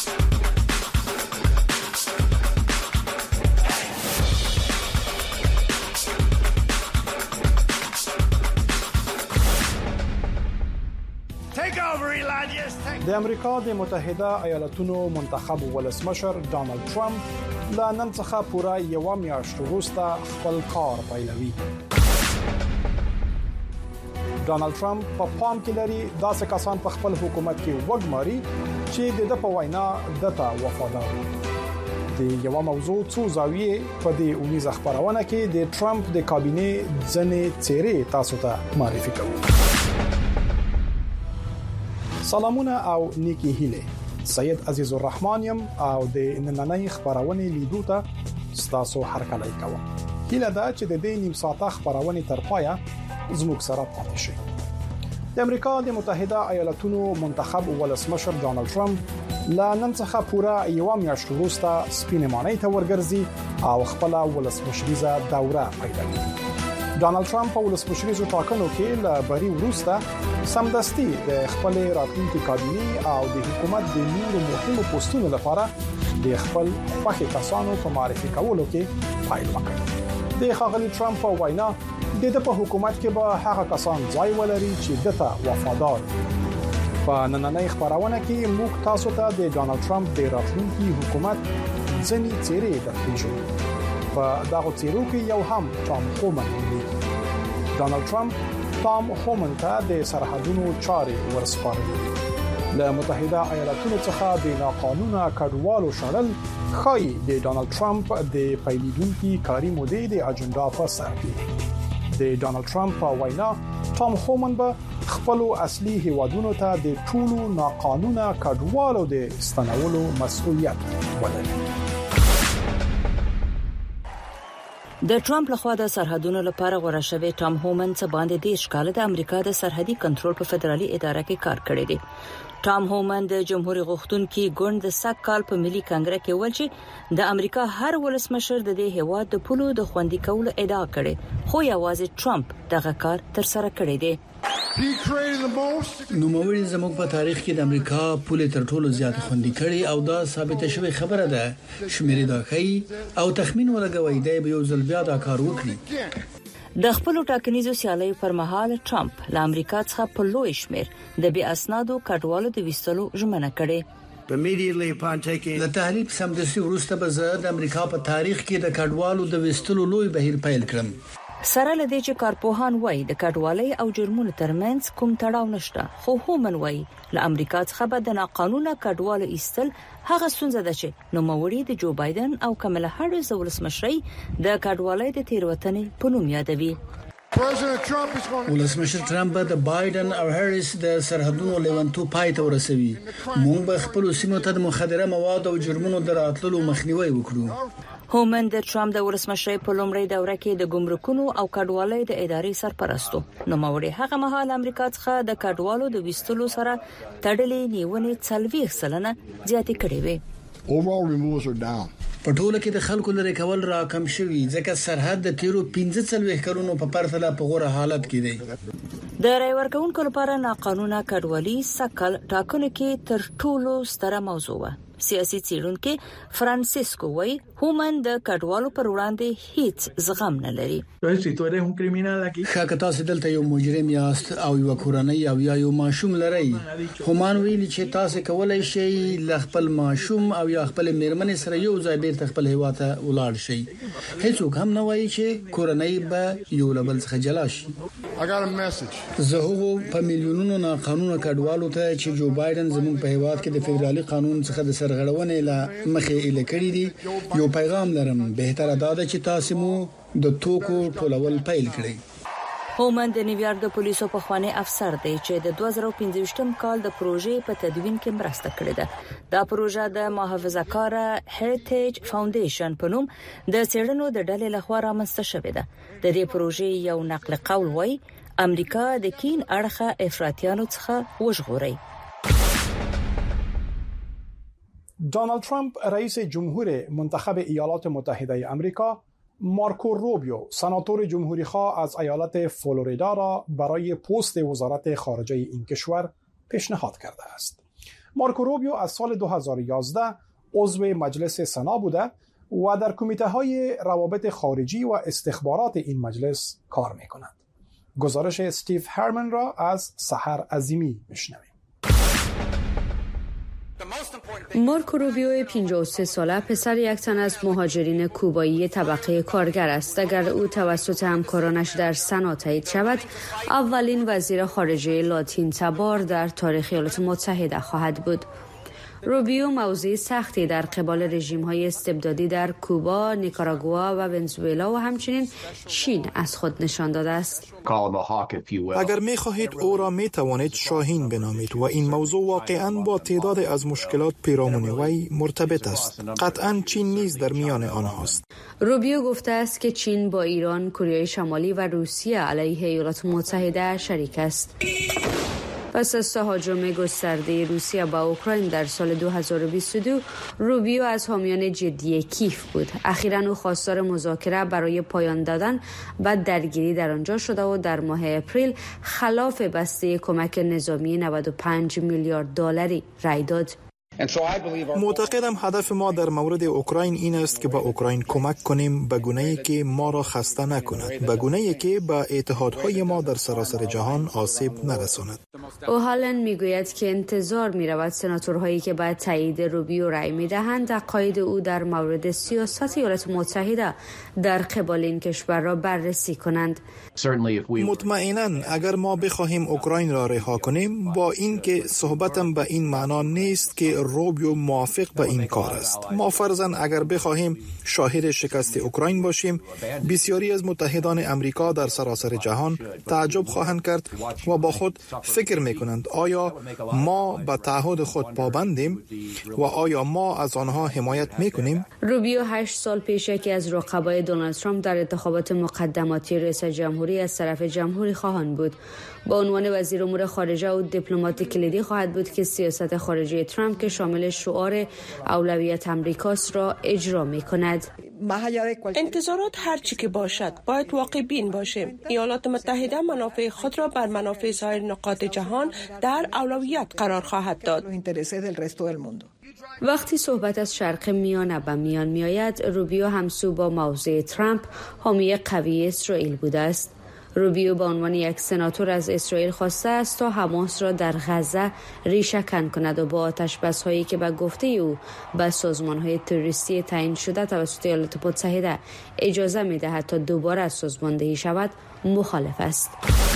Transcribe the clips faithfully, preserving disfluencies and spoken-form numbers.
د امریکا د متحده ایالاتونو منتخب ولسمشر ډانلډ ټرمپ لا نن څخه پوره یو میاشت وروسته خپل کار پیلوي. ډانلډ ټرمپ په پام کې لري داسې کسان په خپل حکومت کې وګماري چې د په وینا دته وفادار دي. د یو موضوع څو زاویې په دې اونیزه خبرونه کې د ټرمپ د کابینه ځنې چیرې تاسو ته معرفي کوو. سلامونه او نیکی هیله. سید عزیز الرحمن يم او د نننۍ خبرونه لیدو ته ستاسو هرکلی کوم. هیله دا چې د دې نیم ساعته خبرونه تر پایه زموږ سره پاتې شئ. د امریکا د متحده ایالاتونو منتخب ولسمشر ډانلډ ټرمپ لا نن څخه پوره یو میاشت وروسته سپینمانۍ ته ورګرځي او خپل ولسمشریزه دوره پیلوي. ډانلډ ټرمپ په ولسمشریزو ټاکنو کې له بری وروسته سمدستي د خپل راتلونکي کابینه او د حکومت د نورو مهمو پوسټونو لپاره د خپل خوښي کسانو په معرفي کولو کې فایل وکړ. د ښاغلي ټرمپ په وینا د په حکومت کې به هغه کسان ځای ولري چې دته وفادار دي. په نننۍ خبرونه کې موږ تاسو ته د ډانلډ ټرمپ د راتلونکي حکومت ځینې چیرې درپېژنو. په دغه چیرو کې یو هم ټام هومن دی. ډانلډ ټرمپ ټام هومن ته د سرحدونو چارې ورسپارلې. له متحده ایالاتونو څخه د ناقانونه کډوالو شړل خای د ډانلډ ټرمپ د پیلیدونکو کاري مودې د اجنډا په سر کې. د ډانلډ ټرمپ په وینا ټام هومن به خپل اصلي هیوادونو ته د ټولو ناقانونه کډوالو د ستنولو مسؤلیت ولري. د ټرمپ لخوا د سرحدونو لپاره غوړه شوی ټام هومن څخه باندې د ښکاله د امریکا د سرحدي کنټرول په فدرالي اداره کې کار کړی دی. ټام هومن د جمهوریت غوښتونکو ګوند د سږ کال په ملي کانګرس کې ویل چې د امریکا هر ولسمشر د دې هیواد د پولو د خوندي کولو ادعا کړې، خو یوازې ټرمپ دغه کار تر سره کړی دی. نو موري زموږ په تاریخ کې د امریکا پوله تر ټولو زیات خوندي کړي او دا ثابت شوی خبره ده. شمیرې دا کوي او تخمین ولګوي د یو ځل بیا دا کار وکړي. د خپل ټاکنیزو سیالیو پر مهال ټرمپ له امریکا څخه په لوی شمیر د بي اسنادو کډوالو د وستلو ژمنه کړې. د تحریف سمدستي وروسته به زه د امریکا په تاریخ کې د کډوالو د وستلو لوی بهیر پیل کړم. سره لدې چې کارپوهان وایي د کډوالۍ او جرمونو ترمنځ کوم تړاو نشته، خو هومن وایي له امریکا څخه به د ناقانونه کډوالو ایستل هغه ستونزه ده چې نوموړي د جو بایدن او کملا هاریس ولسمشرۍ د کډوالۍ د تیروتنې په نوم یادوي. ولسمشر ټرمپ د بایدن او هاریس د سرحدونو لیوانتو پای ته ورسوي. موږ به خپل سیمو ته د مخدره مواد او جرمونو دراتلو مخنیوي وکړو. هومن د ټرمپ د ولسمشرۍ په لومړۍ دوره کې د ګمرکونو او کډوالۍ د ادارې سرپرستو. نو موري هغه مهال امریکا څخه د کډوالو د وستلو سره تړلې نیونې څلوېښت سلنه زیاتې کړې وې. په ټوله کې د خلکو لري کول راکم شوی ځکه سرحد د تیرو پنځه څلوېښت کلونو په پرتله په غوړه حالت کې دی. د رای ورکوونکو لپاره ناقانونه کډوالي سکل ټاکنو کې تر ټولو ستره موضوع و. سیاسي څېړونکو فرانسیسکو وای هومن د کډوالو پر وړاندې هیڅ زغم نه لري. ښه تاسو دلته یو مجرم یاست او یو کورنۍ او یا یو ماشوم لري. هومن ویلي چې تاسو کولای شئ ل خپل ماشوم او یا خپل میرمن سره یو ځای بیرته خپل هیواد ته ولاړ شئ. هیڅوک هم نه وایي چې کورنۍ به یو لبل څخه جلا شي. زه هغو په میلیونونو ناقانونه کډوالو ته چې جو بایدن زموږ په هیواد کې د فدرالي قانون څخه د سرغړونې له مخې اله کړی دي یو پیغام لرم. بهتره ده چې تاسو مو د توکو ټولول پیل کړئ. هومن د نیویارک د پولیسو په خوانی افسر دی چې د دوه زره پنځه کال د پروژې په تدوین کې مرسته کړې ده. دا پروژه د محافظه‌کار هریټیج فاونډیشن په نوم د څېړنو د ډلې لخوا رامنځته شوې ده. د دې پروژې یو نقل قول وایي امریکا د کین اړخه افراطیانو څخه وژغوري. ډانلډ ټرمپ رئیس جمهور منتخب ایالات متحده آمریکا مارکو روبیو سناتور جمهوری خواه از ایالت فلوریدا را برای پست وزارت خارجه این کشور پیشنهاد کرده است. مارکو روبیو از سال دو هزار و یازده عضو مجلس سنا بوده و در کمیته های روابط خارجی و استخبارات این مجلس کار می کند. گزارش استیو هرمن را از سحر عظیمی میشنویم. مارکو روبیو پنجاه و سه ساله پسر یک تن از مهاجرین کوبایی طبقه کارگر است. اگر او توسط همکارانش در سنا تایید شود، اولین وزیر خارجه لاتین تبار در تاریخ ایالات متحده خواهد بود. روبیو موضع سختی در قبال رژیم‌های استبدادی در کوبا، نیکاراگوآ و ونزوئلا و همچنین چین از خود نشان داده است. اگر می خواهید او را می توانید شاهین بنامید و این موضوع واقعاً با تعداد از مشکلات پیرامون وی مرتبط است. قطعاً چین نیز در میان آنهاست. روبیو گفته است که چین با ایران، کره شمالی و روسیه علیه ایالات متحده شریک است. پس از تهاجم گسترده روسیه به اوکراین در سال دو هزار و بیست و دو، روبیو از حامیان جدی کیف بود. اخیراً او خواستار مذاکره برای پایان دادن و درگیری در آنجا شده و در ماه اپریل خلاف بسته کمک نظامی نود و پنج میلیارد دلاری رای داد. معتقدم هدف ما در مورد اوکراین این است که به اوکراین کمک کنیم به گونه‌ای که ما را خسته نکند، به گونه‌ای که به اتحادهای ما در سراسر جهان آسیب نرساند. اوهالن میگوید که انتظار می‌رود سناتورهایی که بعد تایید روبیو رای می‌دهند عقاید او در مورد سیاست ایالات متحده در قبال این کشور را بررسی کنند. مطمئناً اگر ما بخواهیم اوکراین را رها کنیم، با اینکه صحبتم به این معنا نیست که روبیو موافق به این کار است. ما فرضاً اگر بخواهیم شاهد شکست اوکراین باشیم، بسیاری از متحدان امریکا در سراسر جهان تعجب خواهند کرد و با خود فکر میکنند آیا ما به تعهد خود پابندیم و آیا ما از آنها حمایت میکنیم؟ روبیو هشت سال پیش یکی از رقبای دونالد ترامپ در انتخابات مقدماتی رئیس جمهوری از طرف جمهوری خواهان بود. با عنوان وزیر امور خارجه و دیپلمات کلیدی خواهد بود که سیاست خارجی ترامپ که شامل شعار اولویت امریکاست را اجرا می‌کند. انتظارات هر چی که باشد باید واقع بین باشیم. ایالات متحده منافع خود را بر منافع سایر نقاط جهان در اولویت قرار خواهد داد. وقتی صحبت از شرق میانه به میان میآید، روبیو همسو با موضع ترامپ حامی قوی اسرائیل بوده است. روبیو به عنوان یک سناتور از اسرائیل خواسته است تا حماس را در غزه ریشه‌کن کند و با آتش‌بس‌هایی که به گفته او به سازمان‌های تروریستی تعیین شده توسط ایالات متحده اجازه می‌دهد تا دوباره از سازماندهی شود مخالف است.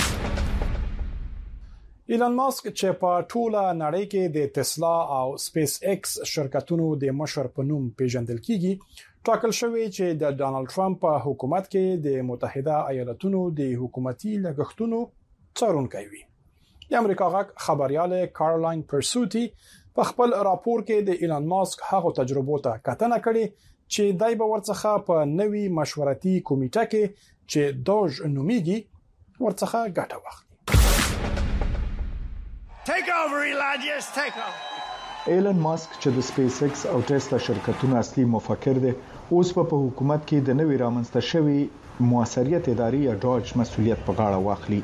ایلان ماسک چې په ټوله نړۍ کې د تسلا او سپیس ایکس شرکتونو د مشر په نوم پیژندل کیږي، ټاکل شوی چې د ډانلډ ټرمپ په حکومت کې د متحده ایالاتونو د حکومتي لګښتونو څارونکی وي. د امریکا غږ خبريال کارلاین پرسوتی په خپل راپور کې د ایلان ماسک هغه تجربو ته کتنه کړې چې دای به ورڅخه په نوي مشورتي کمیټه کې چې دوج نومیږي ورڅخه ګټه واخلي. Take over, Elon, just take over. ایلن ماسک چې د سپیس ایکس او ټسلا شرکتونو اصلي مفکر دی، اوس په حکومت کې د نوې رامنځته شوی موثریت اداري یا ډاج مسؤلیت په غاړه واخلي.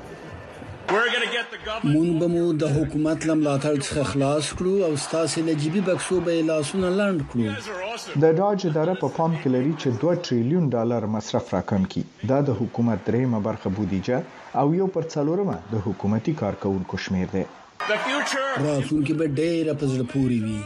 مونږ به مو د حکومت لملاتړ څخه خلاص کړو او ستاسو لجبي بکسو به لاسونه لاند کړو. د ډاج اداره په پام کې لري چې دوه ټریلیون ډالر مصرف راکم کړي. دا د حکومت دریمه برخه بودیجه او یو پر څلورمه د حکومتي کارکونکو شمیر دی. راتلونکي به ډېر په زړه پورې وي.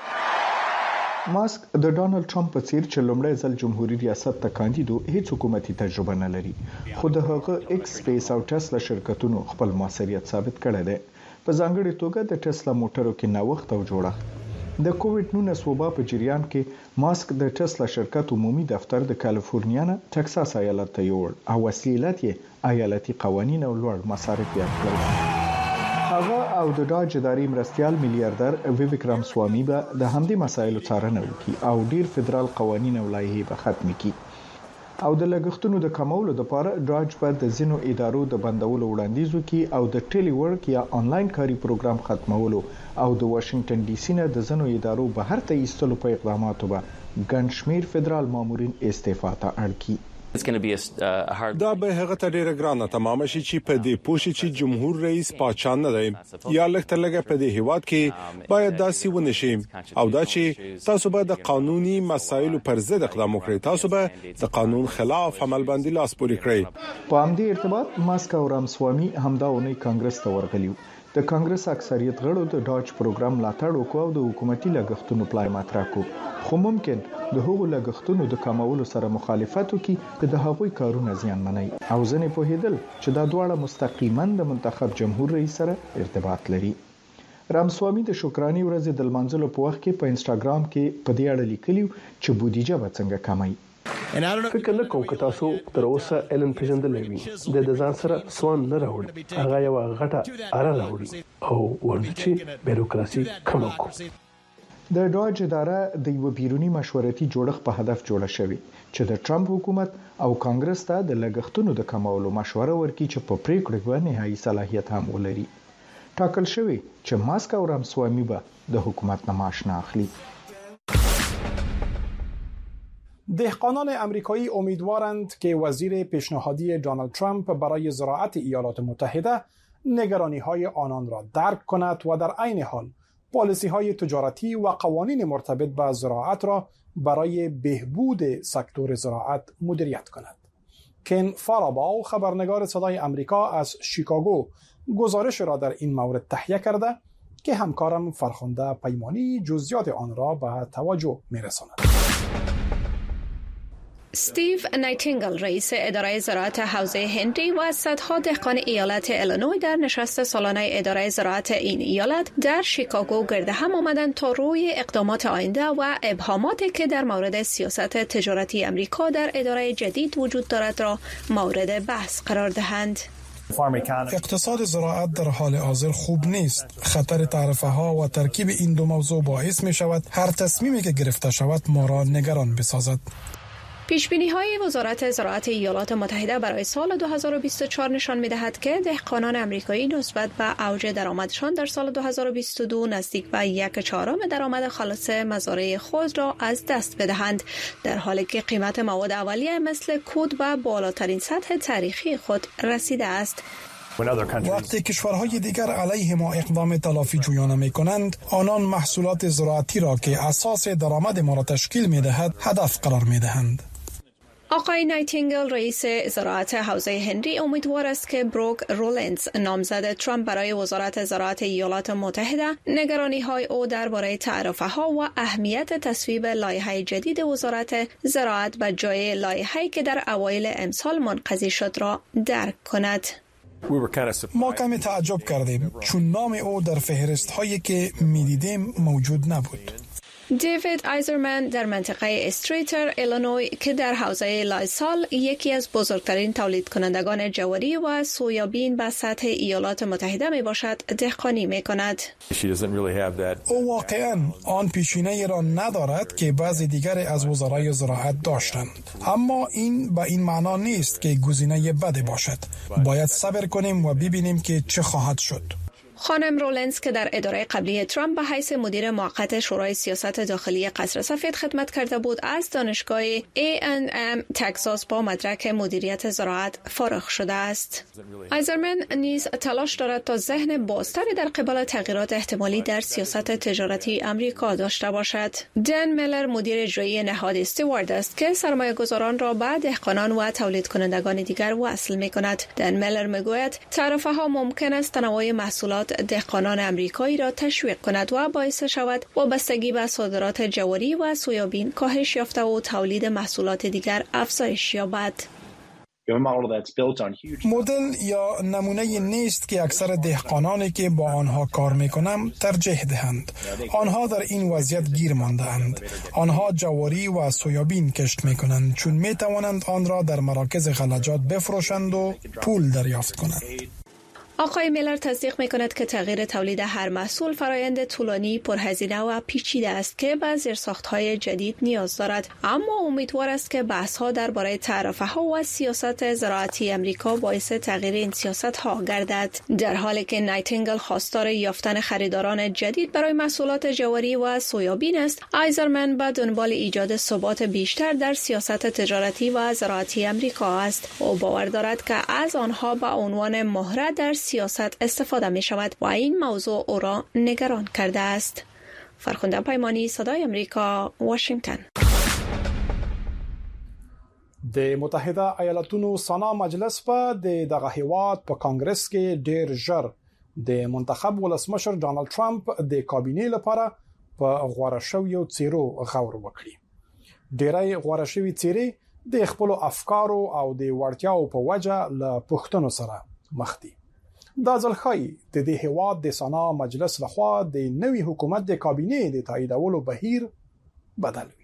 ماسک د ډانلډ ټرمپ په څیر چې لومړی ځل جمهوریت ریاست ته کاندیدو هیڅ حکومتي تجربه نه لري، خو د هغه ایکس سپیس او ټسلا شرکتونو خپل موثریت ثابت کړی دی. په ځانګړي توګه د ټسلا موټرو کې نوښت او جوړښت. د کووډ نولس وبا په جریان کې ماسک د ټسلا شرکت عمومي دفتر د کالیفورنیا نه ټکساس ایالت ته یوړ او وسیلات یې ایالتي قوانین او لوړ مصارف یې کړل. هغه او د ډاج اداري مرستيال میلیارډر ویویک رامسوامی به د همدې مسایلو څارنه وکړي او ډیر فدرال قوانین او لایحې به ختم کړي. او د لګښتونو د کمولو لپاره ډاج په د زینو ادارو د بندولو وړاندیز وکړي او د ټیلی ورک یا انلاین کاري پروګرام ختمولو او د واشنگټن ډي سي نه د زینو ادارو بهر ته ایستلو په اقداماتو به ګڼ شمیر فدرال مامورین استعفا ته اړ کړي. دا به هغه ته ډیره ګرانه تمام شي چې په دې پوښي چې جمهور رئیس پاچا نه دی یا لکه لګه په دې هیواد کې باید داسې ونشي او دا چې تاسو به د قانوني مسایلو پر ضد اقدام وکړئ، تاسو به د قانون خلاف عمل باندې لاس پورې کړئ. په همدې ارتباط ماسک او رامسوامي همدا ونی کانګرس ته ورغلیو. د کانګرس اکثریت غړو د ډاج پروګرام ملاتړ وکاو او د حکومتي لګښتونو پلان مطرح کو، خو ممکن د هغو لګښتونو د کمولو سره مخالفت وکړي چې د هغوی کارونه زیانمنوي او ځنې په هیدل چې دا دواړه مستقیما د منتخب جمهور رئیس سره ارتباط لري. رامسوامي د شکراني ورځې د لمانځلو په وخت کې په انسټاګرام کې په دې اړه لیکلیو چې بودیجه به څنګه کمای. فکر نه کوم چې تاسو تر اوسه علم پیژندلې وي د ځان سره سوان نه راوړي، هغه یو غټه اره راوړي او ورچی بیروکراسي کم وکړي. د ډاج اداره د یو بیرونی مشورتي جوړښت په هدف جوړه شوې چې د ټرمپ حکومت او کانګرس ته د لګښتونو د کمولو مشوره ورکړي چې په پریکړه باندې نهایي صلاحیت هم ولري. ټاکل شوی چې ماسک او رامسوامي به د حکومت نه معاش نه اخلي. دهقانان امریکایی امیدوارند که وزیر پیشنهادی دونالد ترامپ برای زراعت ایالات متحده نگرانی‌های آنان را درک کند و در عین حال پالیسی‌های تجارتی و قوانین مرتبط با زراعت را برای بهبود سکتور زراعت مدیریت کند. کن فاراباو خبرنگار صدای امریکا از شیکاگو گزارش را در این مورد تهیه کرده که همکارم فرخنده پیمانی جزئیات آن را به توجه می‌رساند. استیو نایتینگل رئیس اداره زراعت حوزه هنری و صدها دهقان ایالت ایلینوی در نشست سالانه اداره زراعت این ایالت در شیکاگو گرد هم آمدند تا روی اقدامات آینده و ابهاماتی که در مورد سیاست تجارتی امریکا در اداره جدید وجود دارد را مورد بحث قرار دهند. اقتصاد زراعت در حال حاضر خوب نیست. خطر تعرفه ها و ترکیب این دو موضوع باعث می شود هر تصمیمی که گرفته شود ما را نگران بسازد. پیشبینی‌های وزارت زراعت ایالات متحده برای سال دو هزار و بیست و چهار نشان می‌دهد که دهقانان آمریکایی نسبت به اوج درآمدشان در سال دو هزار و بیست و دو نزدیک به یک چهارم درآمد خالص مزارع خود را از دست بدهند، در حالی که قیمت مواد اولیه مثل کود به بالاترین سطح تاریخی خود رسیده است. وقتی کشورهای دیگر علیه ما اقدام تلافی جویانه می کنند، آنان محصولات زراعتی را که اساس درآمد ما را تشکیل می دهد هدف قرار می دهند. آقای نایتینگل رئیس زراعت حوزه هنری امیدوار است که بروک رولنز نامزد ترامپ برای وزارت زراعت ایالات متحده نگرانی‌های او درباره تعرفه‌ها و اهمیت تصویب لایحه جدید وزارت زراعت به جای لایحه‌ای که در اوایل امسال منقضی شد را درک کند. ما کمی تعجب کردیم چون نام او در فهرست هایی که می‌دیدیم موجود نبود. دیوید ایزرمن در منطقه استریتر ایلینوی که در حوزه لایسال یکی از بزرگترین تولید کنندگان جواری و سویابین به سطح ایالات متحده می باشد دهقانی می کند. او واقعا آن پیشینه را ندارد که بعضی دیگر از وزرای زراعت داشتند، اما این به این معنا نیست که گزینه بد باشد. باید صبر کنیم و ببینیم که چه خواهد شد. خانم رولنز که در اداره قبلی ترامپ به حیث مدیر موقت شورای سیاست داخلی قصر سفید خدمت کرده بود، از دانشگاه ای ان ام تگزاس با مدرک مدیریت زراعت فارغ شده است. ایزرمن نیز تلاش دارد تا ذهن بازتری در قبال تغییرات احتمالی در سیاست تجارتی امریکا داشته باشد. دن میلر مدیر اجرایی نهاد استوارد است که سرمایه گذاران را به دهقانان و تولید کنندگان دیگر وصل می کند. دن میلر می گوید تعرفه ها ممکن است تنوع محصولات دهقانان امریکایی را تشویق کند و باعث شود وابستگی به صادرات جواری و سویابین کاهش یافته و تولید محصولات دیگر افزایش یابد. مدل یا نمونه نیست که اکثر دهقانانی که با آنها کار میکنم ترجیح دهند. آنها در این وضعیت گیر مانده اند. آنها جواری و سویابین کشت میکنند چون میتوانند آن را در مراکز غلجات بفروشند و پول دریافت کنند. آقای میلر تصدیق می‌کند که تغییر تولید هر محصول فرایند طولانی، پرهزینه و پیچیده است که به زیرساخت‌های جدید نیاز دارد، اما امیدوار است که بحث‌ها درباره تعرفه‌ها و سیاست زراعتی آمریکا باعث تغییر این سیاست‌ها گردد. در حالی که نایتینگل خواستار یافتن خریداران جدید برای محصولات جواری و سویابین است، ایزرمن به دنبال ایجاد ثبات بیشتر در سیاست تجارتی و زراعتی آمریکا است. او باور دارد که از آنها به عنوان مهره در سیاست استفاده می شود و این موضوع او را نگران کرده است. فرخنده پیمانی، صدای آمریکا، واشنگتن. د متحده ایالاتونو سنا مجلس په دغه هیواد په کانګرس کې ډیر ژر د منتخب ولسمشر ډانلډ ټرمپ د کابینې لپاره په غوړه شویو څیرو غور وکړي. ډیرای غوړه شوی څیرې د خپل افکارو او د وړتیاو په وجه له پښتنو سره مخ دي. دا ځلخای د دې هیواد د سنا مجلس لخوا د نوي حکومت د کابینې د تاییدولو بهیر بدل وي.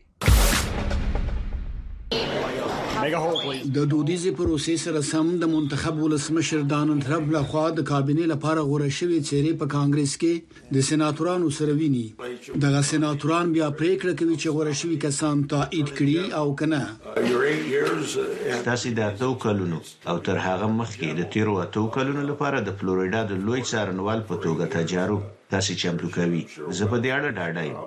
د دودیزې پروسې سره سم د منتخب ولسمشر ډانلډ ټرمپ لخوا د کابینې لپاره غوړه شوی څیرې په کانګرس کې د سېناتورانو سره ویني. دغه سېناتوران بیا پریکړه کوي چې غوړه شوی کسان تایید کړي او کنه. تاسو د اتو کلونو او تر هغه مخکې د تیرو اتو کلونو لپاره د فلوریدا د لوی څارنوال په توګه تجارب تاسو چمتو کوي. زه په دې اړه ډاډه یم.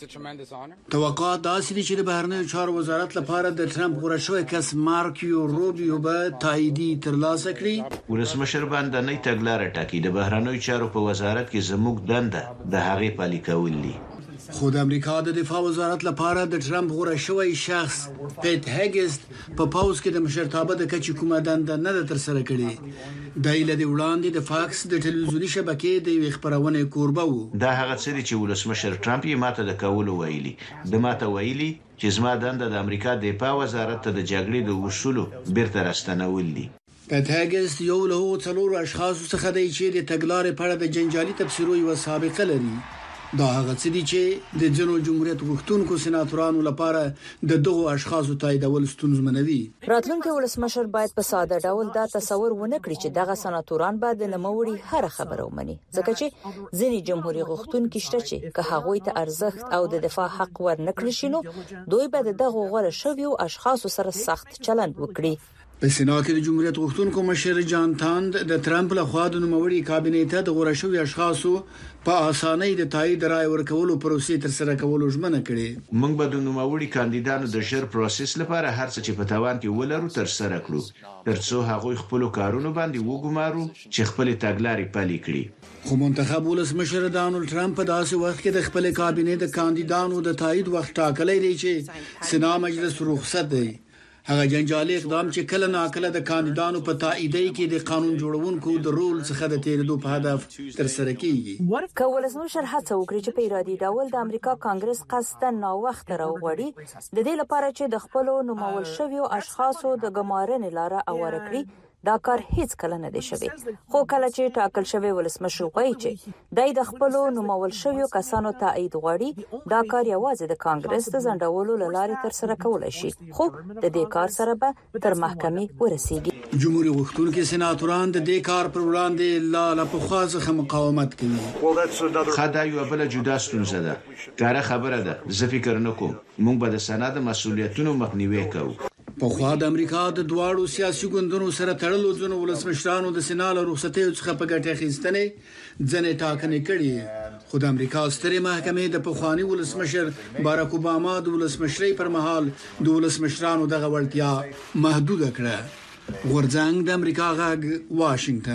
توقعات داسې دي چې د بهرنیو چارو وزارت لپاره د ټرمپ غوړه شوی کس مارکیو روبیو به تاییدي ترلاسه کړي. ولسمشر باندې نه تګلارې ټاکي. د بهرنیو چارو په وزارت کې زموږ دنده د هغې پلي کول دي. خو د امریکا د دفاع وزارت لپاره د ټرمپ غوړه شوی شخص پیټ هګست په پاوز کې د مشرتابه د کچې کومه دنده نه تر سره کړي. د ایله د وړاندې د فاکس د ټلویزیوني شبکې د یو خبرونه کوربه وو. دا هغه څه دي چې ولسمشر ټرمپ یې ماته د کولو ویلي. د ماته ویلي چې زما دنده د امریکا د دفاع وزارت ته د جګړې د اصولو بیرته راستنول دي. پیټ هګست یو له څلورو اشخاصو څخه دی چې د تګلارې په اړه د جنجالي تفسیرو یو سابقه لري. دا هغه څه دي چې د جنو جمهوریت غوښتونکو سېناتورانو لپاره د دغو اشخاصو تاییدول ستونزمنوي. راتلونکي ولسمشر باید په ساده ډول دا تصور ونه کړي چې دغه سېناتوران به د نوموړي هر خبره ومني، ځکه چې ځینې جمهوریت غوښتونکي شته چې که هغوی ته ارزښت او د دفاع حق ورنکړي شي نو دوی به دغه غوړه شویو اشخاصو سره سخت چلند وکړي. په سېنات کې د جمهوریت غوښتونکو مشر جان تاند د ټرمپ لخوا د نوموړي کابینې ته د غوړه شوی اشخاصو په اسانۍ د تایید رائے ورکولو پروسې تر سره کولو ژمنه کړې. موږ به د نوموړي کاندیدانو د ژر پروسس لپاره هر څه چې په توان کې ولرو تر سره کړو، ترڅو هغوی خپل کارونه باندې وګمارو چې خپل تګلارې پلي کړي. خو منتخب ولسمشر ډانلډ ټرمپ په داسې وخت کې د خپل کابینې د کاندیدانو د تایید وخت ټاکلی دی چې سنا مجلس رخصت دی. هغه جنجالي اقدام چې کله ناکله د کاندیدانو په تاییدۍ کې د قانون جوړونکو د رول څخه د تیرېدو په هدف تر سره کیږي. که ولسمشر هڅه وکړي چې په ارادي ډول د امریکا کانګرس قصداً ناوخت راوغړي د دې لپاره چې د خپل نومول شویو اشخاصو د ګمارنې لاره اواره کړي، دا کار هیڅ کله نه دی شوی. خو کله چې ټاکل شوی ولسمشر وایي چې دای د خپل نومول شویو کسانو تایید غواړي، دا کار یوازې د کانګرس د ځنډولو لارې تر سره کولای شي، خو د دې کار سره به تر محکمې ورسیږي. جمهوریت غوښتونکي سېناتوران د دې کار پر وړاندې لا لا په خاصه مقاومت کوي. خدای یو بل جدا ستونزه ده. کار خبره ده. زه فکر نکوم موږ به د سند مسولیتونو مخنیوي کوو. په خوا د امریکا د دواړو سیاسي ګوندونو سره تړلو ځنو ولسمشرانو د سېنات رخصتیو څخه په ګټه اخیستنې ځنې ټاکنې کړې. خو د امریکا سترې محکمې د پخوانی ولسمشر باراک اوباما د ولسمشرۍ پر مهال د ولسمشرانو دغه وړتیا محدود کړه. غورځنګ د امریکا غږ، واشنگټن.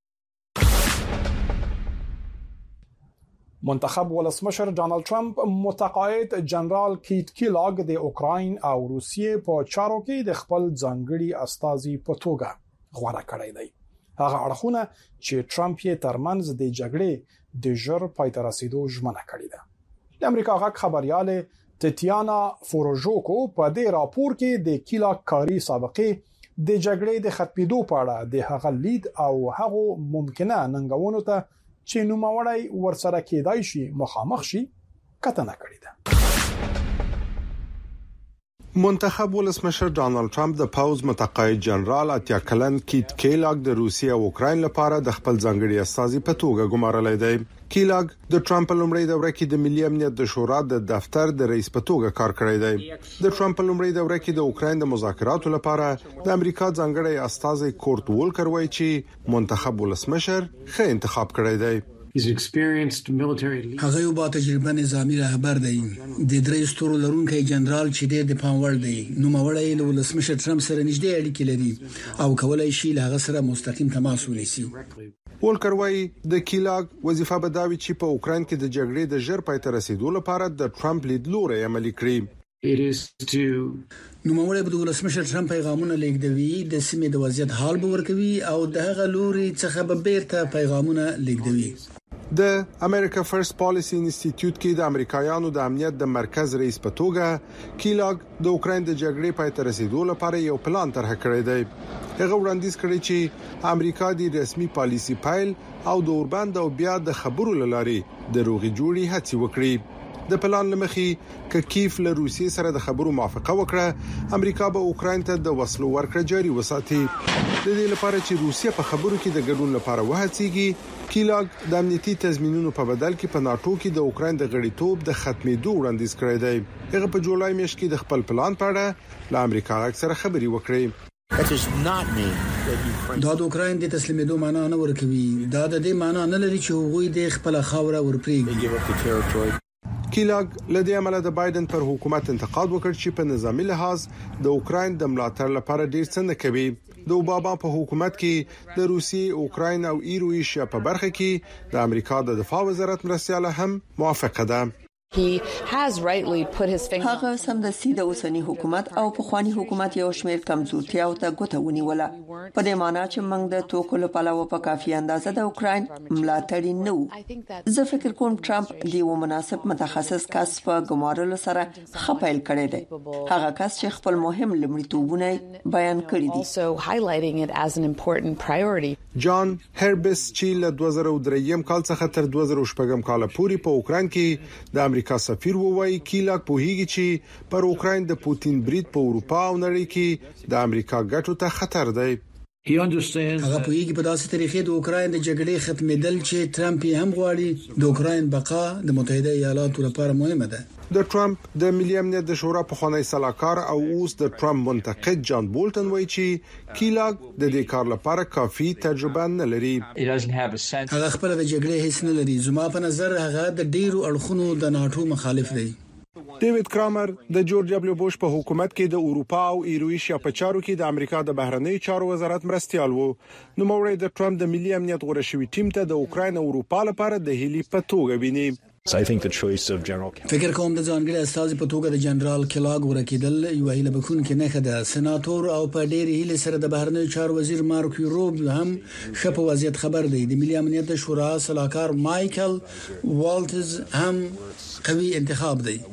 منتخب ولسمشر ډانلډ ټرمپ متقاعد جنرال کیت کیلاګ د اوکراین او روسیې په چارو کې د خپل ځانګړي استازي په توګه غوړه کړی دی. هغه اړخونه چې ټرمپ یې ترمنځ د جګړې د ژر پای ته رسیدو ژمنه کړې ده. د امریکا غږ خبرياله تتیانا فوروژوکو په دې راپور کې د کیلاګ کاری سابقه د جګړې د ختمېدو په اړه د هغه لید او هغه ممکنه ننګونو ته چې نوموړی ورسره کېدای شي مخامخ شي کتنه کړې ده. منتخب ولسمشر ډانلډ ټرمپ د پاوز متقاعد جنرال اتیا کلن کیت کیلاګ د روسیې او اوکراین لپاره د خپل ځانګړي استازي په توګه ګمارلای دی. کیلاګ د ټرمپ لومړی دوره کې د ملي امنیت د شورا د دفتر د رئیس په توګه کار کړی دی. د ټرمپ لومړی دوره کې د اوکراین د مذاکراتو لپاره د امریکا ځانګړي استازي کورت وولکر وایي چې منتخب ولسمشر ښه انتخاب کړی دی. هغه یو با تجربه نظامی رهبر دی. د درې ستورو لرونکي جنرال چې د دفاع وړ دی. نو مولای له ولسمشر ټرمپ سره نږدې اړیکې لري او کولای شي له هغه سره مستقیم تماس ونیسي. وولکر وايي د کیلاګ وظیفه به دا وي چې په اوکراین کې د جګړې د ژر پای ته رسیدو لپاره د ټرمپ لیدلوري عملي کړي. نو مولای به د ولسمشر ټرمپ پیغامونه لیږدوي، د سیمې د وضعیت حال به ورکوي او د هغه لوري څخه به بیرته پیغامونه لیږدوي. د امریکا فرست پالیسی انسټیټیوټ کې د امریکایانو د امنیت د مرکز رئیس په توګه کیلاګ د اوکراین د جګړې پای ته رسیدو لپاره یو پلان طرح کړی دی. هغه وړاندیز کړی چې امریکا د رسمي پالیسی فایل او د اوربند او بیا د خبرو لاري د روغي جوړي هڅه وکړي. د پلان لمخې ک کیف له روسیې سره د خبرو موافقه وکړه، امریکا به اوکراین ته د وسلو ورکړه جاري وساتي. د دې لپاره چې روسیه په خبرو کې د ګډون لپاره وهڅيږي، کیلاګ د امنیتي تضمینونو په بدل کې په ناتو کې د اوکراین د غړیتوب د ختمېدو وړاندیز کړی دی. هغه په جولای میاشت کې د خپل پلان په اړه له امریکا سره خبري وکړي. دا د اوکراین د تسلیمېدو معنا نه ورکوي. دا د دې معنا نه لري چې هغوی د خپل خاوره ورپریږي. کیلاګ لدی عمله د بایدن پر حکومت انتقاد وکړ چې په نظامی لحاظ د اوکراین د ملاتړ لپاره ډیر څه نه کوي. د اوباما په حکومت کې د روسیې، اوکراین او ایرو ایشیا په برخه کې د امریکا د دفاع وزارت مرستياله هم موافقه ده. هغه سمدستي د اوسنی حکومت او پخوانی حکومت یو شمېر کمزورتیا او ته ګوته ونیوله. په دې معنی چې موږ د توکو له پلوه په کافي اندازه د اوکراین ملاتړ نه وو. زه فکر کوم ټرمپ د یو مناسب متخصص کس په ګمارلو سره خپل کړی دی. هغه کس چې خپل مهم لومړیتوبونه بیان کړی دي. جان هربس چې له دوه زره درې کال څخه تر دوه زره شپږ کال پورې په اوکراین کې د امریکا سفیر ووایي کیلاګ پوهیږي چې پر اوکراین د پوتین برید په اروپا او نړۍ کې د امریکا ګټو ته خطر دی. هغه پوهیږي په داسې طریقې د اوکراین د جګړې ختمېدل چې ټرمپ یې هم غواړي. د اوکراین بقا د متحده ایالاتو لپاره مهمه ده. د ټرمپ د ملي امنیت د شورا په خونې سلاکار او اوس د ټرمپ منتقد جان بولټن وایي چې کیلاګ د دې کار لپاره کافي تجربه نه لري. هغه خپل د جګړې هیڅ نه لري. زما په نظر هغه د ډیرو اړخونو د ناتو مخالف دی. ډیوډ کرامر د جورج دبليو بوش په حکومت کې د اروپا او ایرویشیا په چارو کې د امریکا د بهرنی چارو وزارت مرستيال وو. نو موري د ټرمپ د ملي امنیت غوړه شوی ټیم ته د اوکراین او اروپا لپاره د هیلي په توګه ویني. فکر کوم د ځانګړي استازي په توګه د جنرال کیلاګ ورکیدل یو هیله بخون کې نه خده. سناتور او په ډېر هیله سره د بهرنی چارو وزیر مارکو روبیو هم شپه وضعیت خبر دی. د ملي امنیت شورا سلاکار مایکل والټز هم قوي انتخاب دی.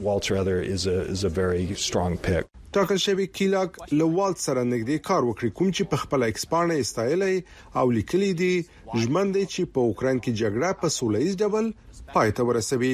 ټاکل شوی کیلاګ له والټ سره نږدې کار وکړي، کوم چې په خپل ایکسپانه استایلی او لیکلي دي ژمن دي چې په اوکراین کې جګړه په سولهییز ډول پای ته ورسوي.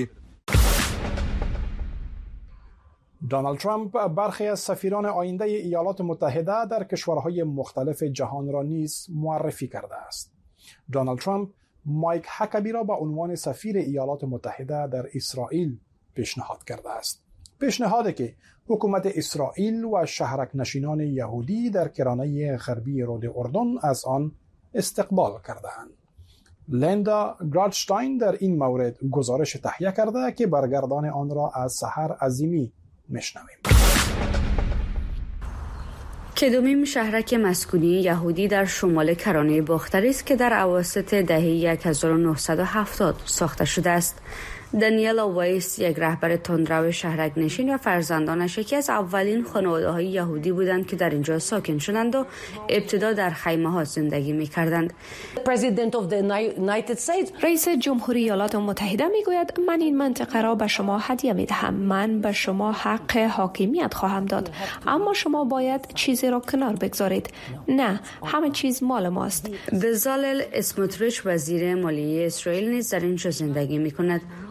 دونالد ترامپ برخی از سفیران آینده ایالات متحده در کشورهای مختلف جهان را نیز معرفی کرده است. دونالد ترامپ مایک هکبی را به عنوان سفیر ایالات متحده در اسرائیل پیشنهاد کرده است. پیشنهادی که حکومت اسرائیل و شهرک نشینان یهودی در کرانه غربی رود اردن از آن استقبال کردند. لیندا گرادشتاین در این مورد گزارش تهیه کرده که برگردان آن را از سحر عظیمی میشنویم. کدومین شهرک مسکونی یهودی در شمال کرانه باختری است که در اواسط دهه هزار و نهصد و هفتاد ساخته شده است. دانیل وایس یک رهبر تندرو شهرک نشین و فرزندانش یکی از اولین خانواده‌های یهودی بودند که در اینجا ساکن شدند و ابتدا در خیمه‌ها زندگی می‌کردند. رئیس جمهوری ایالات متحده میگوید من این منطقه را به شما هدیه می‌دهم. من به شما حق حاکمیت خواهم داد، اما شما باید چیزی را کنار بگذارید. نه، همه چیز مال ماست. بزالل اسموتریچ وزیر مالیه اسرائیل نیز در اینجا زندگی می‌کند.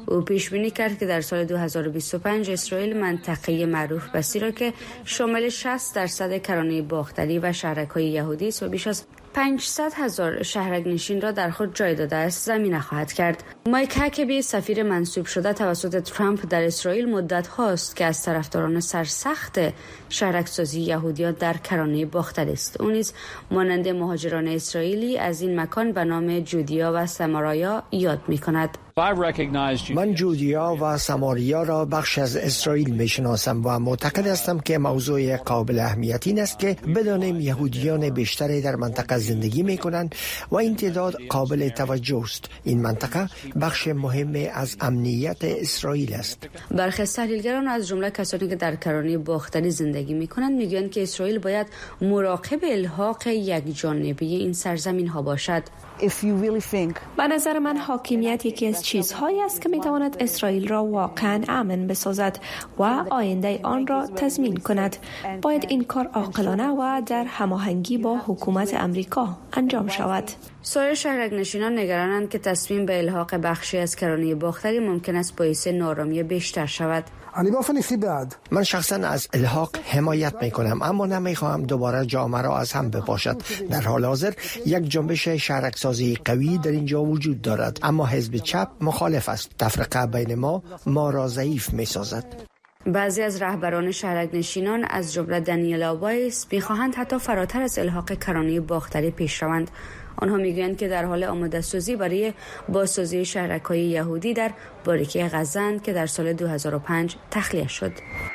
او پیش بینی کرد که در سال دو هزار و بیست و پنج اسرائیل منطقه معروف به سیرا که شامل شصت درصد کرانه باختری و شهرک‌های یهودی است و بیش از پانصد هزار شهرک نشین را در خود جای داده است زمینه خواهد کرد. مایک هکبی سفیر منصوب شده توسط ترامپ در اسرائیل مدت هاست که از طرفداران سرسخت شهرک سازی یهودیان در کرانه باختری است. اون نیز مانند مهاجران اسرائیلی از این مکان به نام جودیا و سمارایا یاد می‌کند. من جودیا و سماریا را بخش از اسرائیل میشناسم و معتقد هستم که موضوع قابل اهمیت این است که بدانیم یهودیان بیشتری در منطقه زندگی میکنند و این تعداد قابل توجه است. این منطقه بخش مهمی از امنیت اسرائیل است. برخی از تحلیلگران از جمله کسانی که در کرانه باختری زندگی میکنند میگویند که اسرائیل باید مراقب الحاق یک جانبی این سرزمین ها باشد. به نظر من حاکمیت یکی از چیزهایی است که میتواند اسرائیل را واقعا امن بسازد و آینده آن را تضمین کند. باید این کار عاقلانه و در هماهنگی با حکومت امریکا انجام شود. سایر شهرک نشینان نگرانند که تصمیم به الحاق بخشی از کرانه باختری ممکن است باعث نارامی بیشتر شود. من شخصا از الحاق حمایت میکنم، اما نمیخواهم دوباره جامعه را از هم بپاشد. در حال حاضر یک جنبش شهرکسازی قوی در اینجا وجود دارد، اما حزب چپ مخالف است. تفرقه بین ما ما را ضعیف میسازد. بعضی از رهبران شهرک نشینان از جمله دانیل وایس میخواهند حتی فراتر از الحاق کرانه باختری پیش روند. آنها میگویند که در حال آماده سازی برای بازسازی شهرک‌های یهودی در باریکه غزه که در سال دو هزار و پنج تخلیه شد.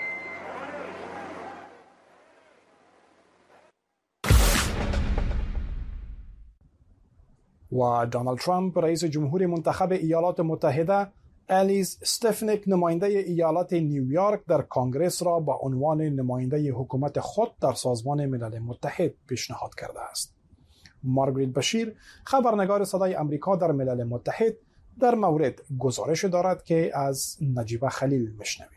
و دونالد ترامپ رئیس جمهور منتخب ایالات متحده الیز استفنیک نماینده ایالت نیویورک در کنگره را به عنوان نماینده حکومت خود در سازمان ملل متحد پیشنهاد کرده است. مارگریت بشیر خبرنگار صدای امریکا در ملل متحد در مورد گزارش دارد که از نجیبه خلیل میشنویم.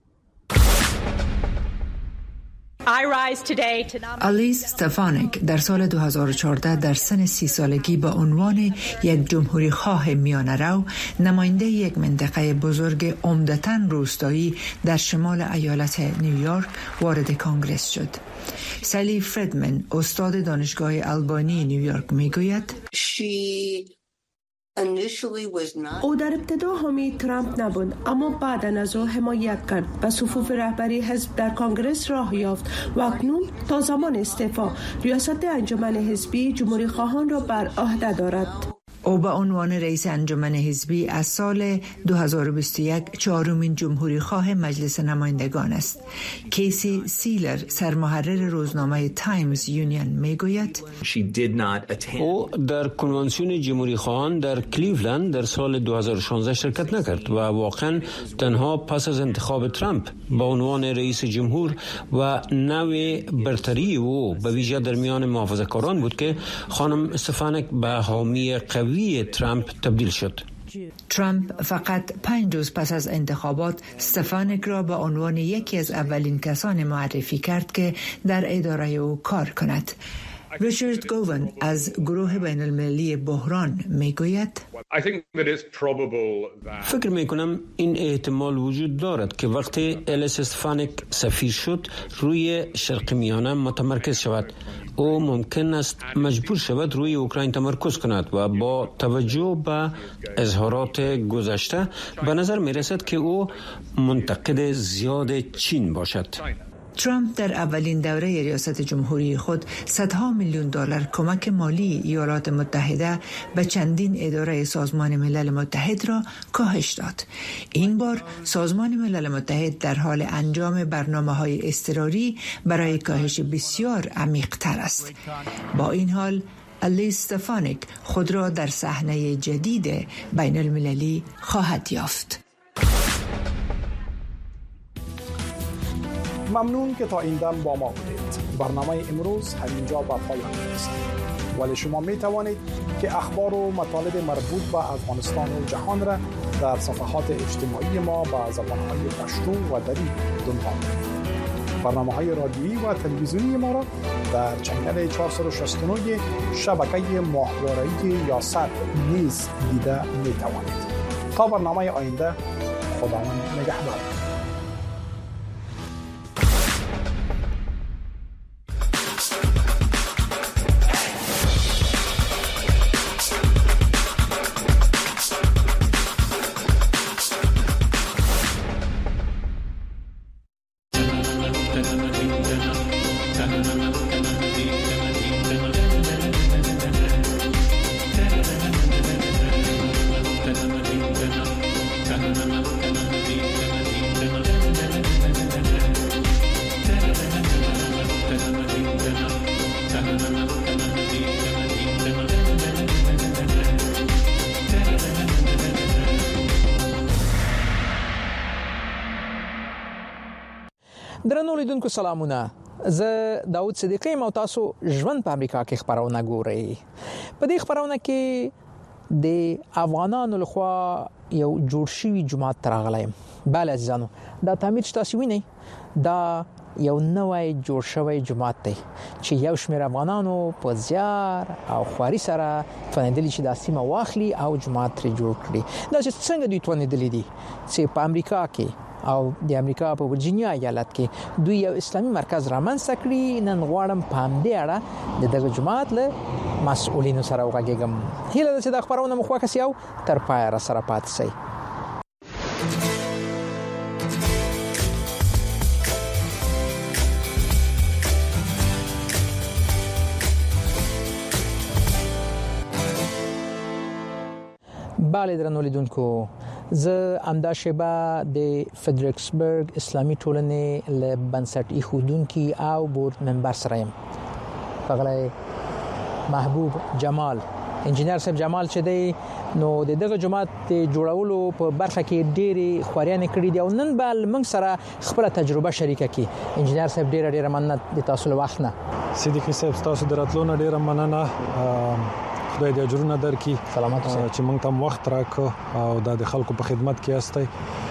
الیز استفانیک در سال دو هزار و چهارده در سن سی سالگی با عنوان یک جمهوری خواه میانه رو نماینده یک منطقه بزرگ عمدتاً روستایی در شمال ایالت نیویورک وارد کنگره شد. سالی فردمن استاد دانشگاه آلبانی نیویورک میگوید او در ابتدا حامی ترامپ نبود، اما بعد از او حمایت کرد. به صفوف رهبری حزب در کنگره راه یافت و اکنون تا زمان استعفا ریاست انجمن حزبی جمهوری خواهان را بر عهده دارد. او به عنوان رئیس انجمن حزبی از سال دو هزار و بیست و یک چهارمین جمهوری خواه مجلس نمایندگان است. کیسی سیلر سرمحرر روزنامه تایمز یونین میگوید او در کنوانسیون جمهوری خواهان در کلیولند در سال دو هزار و شانزده شرکت نکرد و واقعا تنها پس از انتخاب ترامپ به عنوان رئیس جمهور و نوع برتری او به ویژه در میان محافظه‌کاران بود که خانم استفانیک به حامی قوی ترامپ تبدیل شد. ترامپ فقط پنج روز پس از انتخابات استفانیک را به عنوان یکی از اولین کسان معرفی کرد که در اداره او کار کند. ریچارد گوون از گروه بین المللی بحران میگوید فکر میکنم این احتمال وجود دارد که وقتی الیس استفانیک سفیر شد روی شرق میانه متمرکز شود. او ممکن است مجبور شود روی اوکراین تمرکز کند و با توجه به اظهارات گذشته به نظر می رسد که او منتقد زیاد چین باشد. ترامپ در اولین دوره ریاست جمهوری خود صدها میلیون دلار کمک مالی ایالات متحده به چندین اداره سازمان ملل متحد را کاهش داد. این بار سازمان ملل متحد در حال انجام برنامه‌های اضطراری برای کاهش بسیار عمیق‌تر است. با این حال الیز استفانیک خود را در صحنه جدید بین المللی خواهد یافت. ممنون که تا این دم با ما بودید. برنامه امروز همینجا به پایان رسید. ولی شما می توانید که اخبار و مطالب مربوط به افغانستان و جهان را در صفحات اجتماعی ما با زبانهای پشتو و دری دنبال کنید. برنامه‌های رادیویی و تلویزیونی ما را در چنل چهارصد و شصت و نه شبکه ماهواره‌ای یاست نیز دیده می توانید. تا برنامه آینده خداوند نگهدار. درنو لیدونکو سلامونه. زه داوود صدیقی مو تاسو ژوند په امریکا کې خبرونه ګورئ. په دې خبرونه کې د افغانانو لخوا یو جوړ شوی جماعت ترغلی. بل عزیزانو دا تعمیر چې تاسو وینئ دا یو نوې جوړ شوی جماعت دی چې یو شمېر افغانانو په زیار او خواري سره فندلي چې د سیمه واخلي او جماعت تر جوړ کړي. دا چې څنګه دوی توندلي دي چې په امریکا کې او د امریکا په ورجینیا ایالت کې دوی یو اسلامي مرکز رامنځته کړی. نن غواړم په همدې اړه د دغه جماعت له مسؤلینو سره وغږیږم. هیله ده چې د خبرونه مخ وکړئ او تر پای را سره پاتې شئ. بالا درنو لیدونکو، زه امدا شبا د فدریکسبرګ اسلامي ټولنې له بنسټ ایښودونکي او بورډ ممبر سره یم. ښاغلی محبوب جمال، انجینر صاحب جمال چې دی نو د دغه جماعت جوړولو په برخه کې ډېری خواريان کړي دي او نن به موږ سره خپل تجربه شریکه کړي. انجینر صاحب ډېر ډېر مننه د تاسو له وخت نه. صدیقي صاحب تاسو دراتلو ډېر مننه. خدای دې اجرونه درکړي. سلامات اوسئ چې موږ ته وخت راکړ او د خلکو په خدمت کې یاستئ.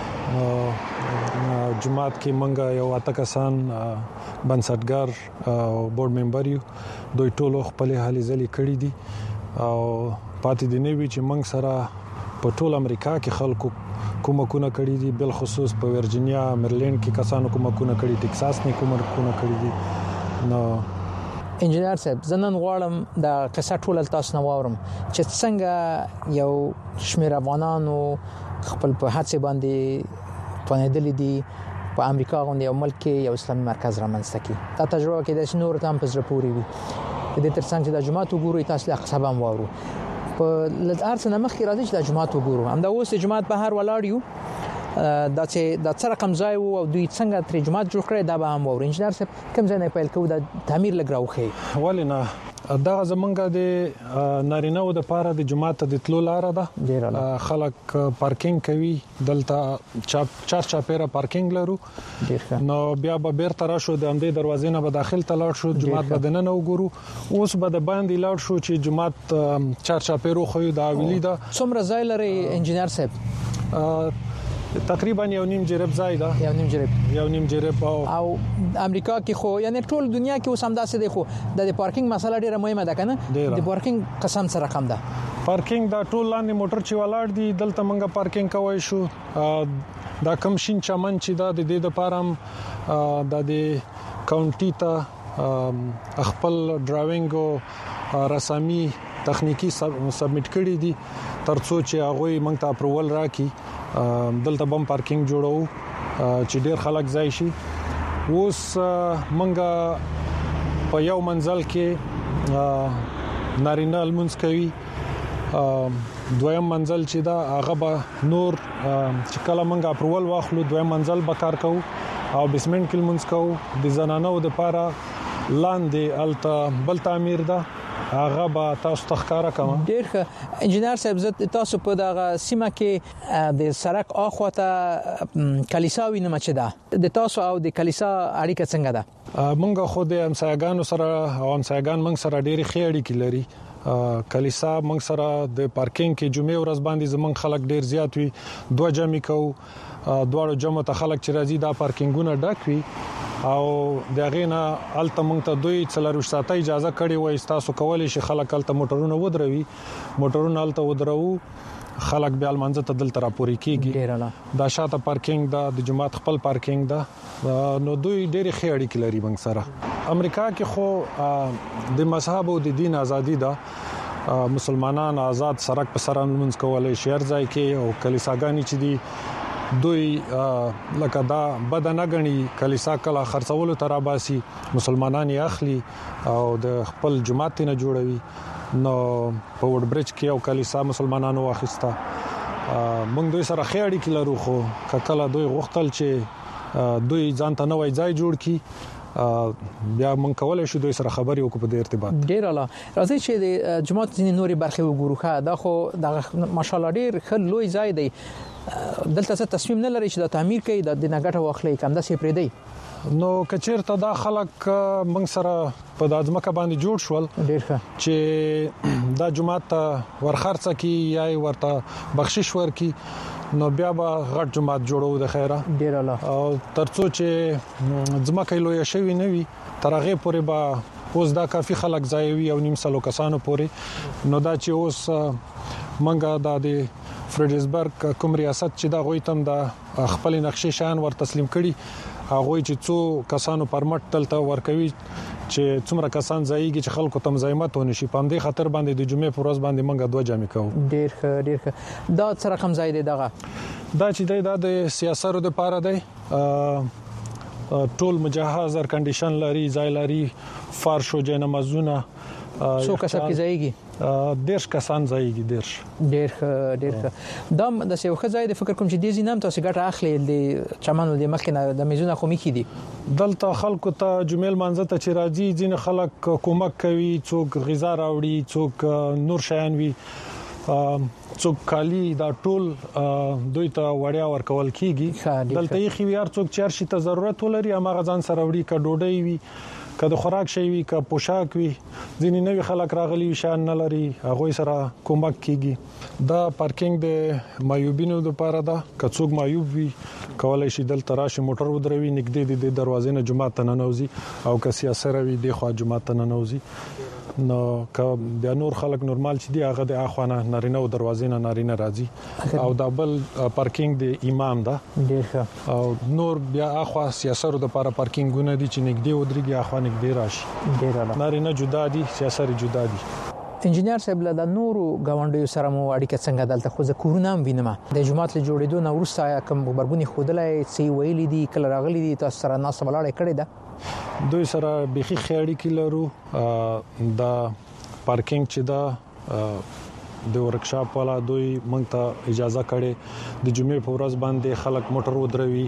جماعت کې موږ یو اته کسان بنسټګر او بورډ ممبر یو. دوی ټول خپل هلي ځلې کړې دي او پاتې دي نه وی چې موږ سره په ټول امریکا کې خلکو کومکونه کړی دي، بل خصوص په ورجینیا مریلند کې کسانو کومکونه کړی، ټکساس نه کومکونه کړی دي. نو انجینر صاحب زنن غواړم د قصه ټول تاسو نه واورم چې څنګه یو شمېر افغانانو خپل په هڅه باندې پوهېدل دي په امریکا غونډه یو ملک کې یو اسلامي مرکز رامنځته کړي. دا تجربه کې د نور تام په زړه پورې وي. د دې ترڅنګ چې د جماعت وګورئ تاسو له قصبه هم واورو. په لارڅ نه مخکې راځي چې د جماعت وګورو. هم دا اوس جماعت بهر ولاړ یو. دا چې د څه رقم ځای وو او دوی څنګه تر جماعت جوړ کړی دا به هم ووري. انجینر صاحب کوم ځای نه پیل کوو د تعمیر لګراوخی ولینا دا زمونږ د نارینهو د پاره د جماعت د تلو لار ده. خلک پارکینګ کوي دلته، چاپ چار چاپیره پارکینګ لرو. نو بیا به بیرته راشو د همدې دروازې نه به داخل ته لاړ شو، جماعت به دننه وګورو. اوس به د باندې لاړ شو چې جماعت چار چاپیرو خو د اویلی ده. څومره ځای لري انجینر صاحب؟ تقریبا یو نیم جریب ځای ده. یو نیم جریب یو نیم جریب او, او امریکا کې خو یعنی ټول دنیا کې اوس هم داسې دی، خو د پارکینګ مسله ډیره مهمه ده کنه. د پارکینګ قسم سره رقم ده. پارکینګ دا ټول لاندې موټر چې ولاړ دي دلته منګه پارکینګ کوي شو. دا کم شین چمن چې دا د دې د پارم د دې کاونټي ته خپل ډرایوینګ او رسمي تخنیکی سبمیټ کړی دي ترڅو چې هغه موږ ته اپروول راکړي. دلته بم پارکینګ جوړو چې ډیر خلک ځای شي. اوس منګه په یو منزل کې نارینه المنځ کوي. دویم منزل چې دا هغه به نور چې کله منګه اپروول واخلو دویم منزل به کار کوو او بیسمنت کې المنځ کوو. د زنانو د لپاره لاندې الته بل تعمیر ده، هغه به تاسو تخکاره کوم. ډیر ښه انجینر صاحب، زه تاسو په دغه سیمه کې د سړک اخواته کلیساوي نه مچ ده. د تاسو او د کلیسا اړیکه څنګه ده؟ مونږ خو د همسایګانو سره او همسایګان مونږ سره ډېری ښې اړیکې لري. کلیسا مونږ سره د پارکینګ کې جمعې ورځ باندې زمونږ خلک ډیر زیات وي. دوه جمع کوو، دواړو جمع ته خلک چې راځي دا پارکینګونه ډک وي او دغه نه الته مونږ ته دوی څلور ساعته اجازه کړې وای تاسو کولای شي خلک الته موټرونه ودروي. موټرونه الته ودرو، خلک بیا لمانځه ته دلته راپورې کیږي دا شاته پارکینګ دا د جماعت خپل پارکینګ دا نو دوی ډېری خې اړیکې لري موږ سره امریکا کې خو د مذهب او د دین ازادي ده مسلمانان آزاد سرک په سر منځ کولای شي ځای کې او کلیساګانی چې دي دوی لکه دا بدن غني کلیسا کله خرڅولو تراباسي مسلمانان یې اخلي او د خپل جماعت نه جوړوي نو په وډ برج کې او کلیسا مسلمانانو واخیسته موږ دوی سره خې اړیکې لرو خو کله دوی غوښتل چې دوی ځان ته نوې ځای جوړ کړي بیا مونږ کولای شو دوی سره خبرې وکړو په دې ارتباط ډیر اعلی راځي چې د جماعت ځینې نوري برخې وګورو دا خو د ماشاالله ډیر خل لوی ځای دی دلته څه تصمیم نه لري چې د تعمیر کوي د دنګټه واخلي کم د سي پرې دی نو کچیرته دا خلک موږ سره په د ځمکه باندې جوړ شول ډیر ښه چې دا جماعت ورخرڅه کی یا ورته بخشش ورکی نو بیا به غټ جماعت جوړو د خیره ډیر اعلی او ترڅو چې ځمکه لوی شوی نه وي ترغه پورې به اوس دا کافي خلک ځایوي او نیم سلو کسانو پورې نو دا چې اوس منګه د فریډزبرګ کوم ریاست چې دا غوي تم د خپل نقشې شان ور تسلیم کړي هغه چې څو کسانو پرمټ تلته ورکوي چې څومره کسان ځایږي چې خلکو تم زایمت ونشي په دې خاطر باندې د جمعې پر ورځ باندې منګه دوه جامې کوو ډیر ښه ډیر ښه دا څه رقم ځای دی دغه دا چې دا د سیاستو د پاره دی ټول مجهز ار کنډیشن لري ځای لري فرش او جنمازونه څو کسب کې ځایږي ډیر کسان ځایږي ډیر ډیر ډیر دا د څه وخت ځای د فکر کوم چې د زینم تاسو ګټه اخلي د چمنو د مخکنه د میزونه خو میکې دي دلته خلکو ته جمیل منځ ته چې راځي ځین خلک کومک کوي څوک غذا راوړي څوک نور شیان وي څوک کالی دا ټول دوی ته وړیا ورکول کیږي دلته یې خيار څوک چارشي ته ضرورت ولري هغه ځان سره وړي ک ډوډۍ وي که د خوراک شي وي که پوشاک وي ځینې نوې خلک راغلي شان نه لري هغه سره کومک کیږي دا پارکینګ د مایوبینو لپاره ده که څوک مایوب وي کولای شي دلته راشي موټر ودروي نږدې د دروازې نه جمعه ته ننوزي او که سیاسي روي د خوا جمعه ته ننوزي نو که بیا نور خلک نورمال چې دی هغه د اخوانه نارینه او دروازې نه نارینه راځي او دا بل پارکینګ د امام ده ډیر ښه او نور بیا اخوا سیاسرو د لپاره پارکینګونه دي چې نږدې ودرېږي اخوانه نږدې راشي ډیر اعلی نارینه جدا دي سیاسري جدا دي انجنیر صاحب له نورو غونډیو سره مو اړیکه څنګه دلته خو زه کورونه وینم د جماعت له جوړېدو نو ورسته کوم بربونی خودلای سی ویلې دي کله راغلي دي تاسو سره ناس ولاړې کړې ده دوی سره بيخي خېړی کې لرو دا پارکینګ چې دا د ورکشاپ والا دوی مونږ ته اجازه کړې د جمعې په ورځ باندې خلک موټر ودروي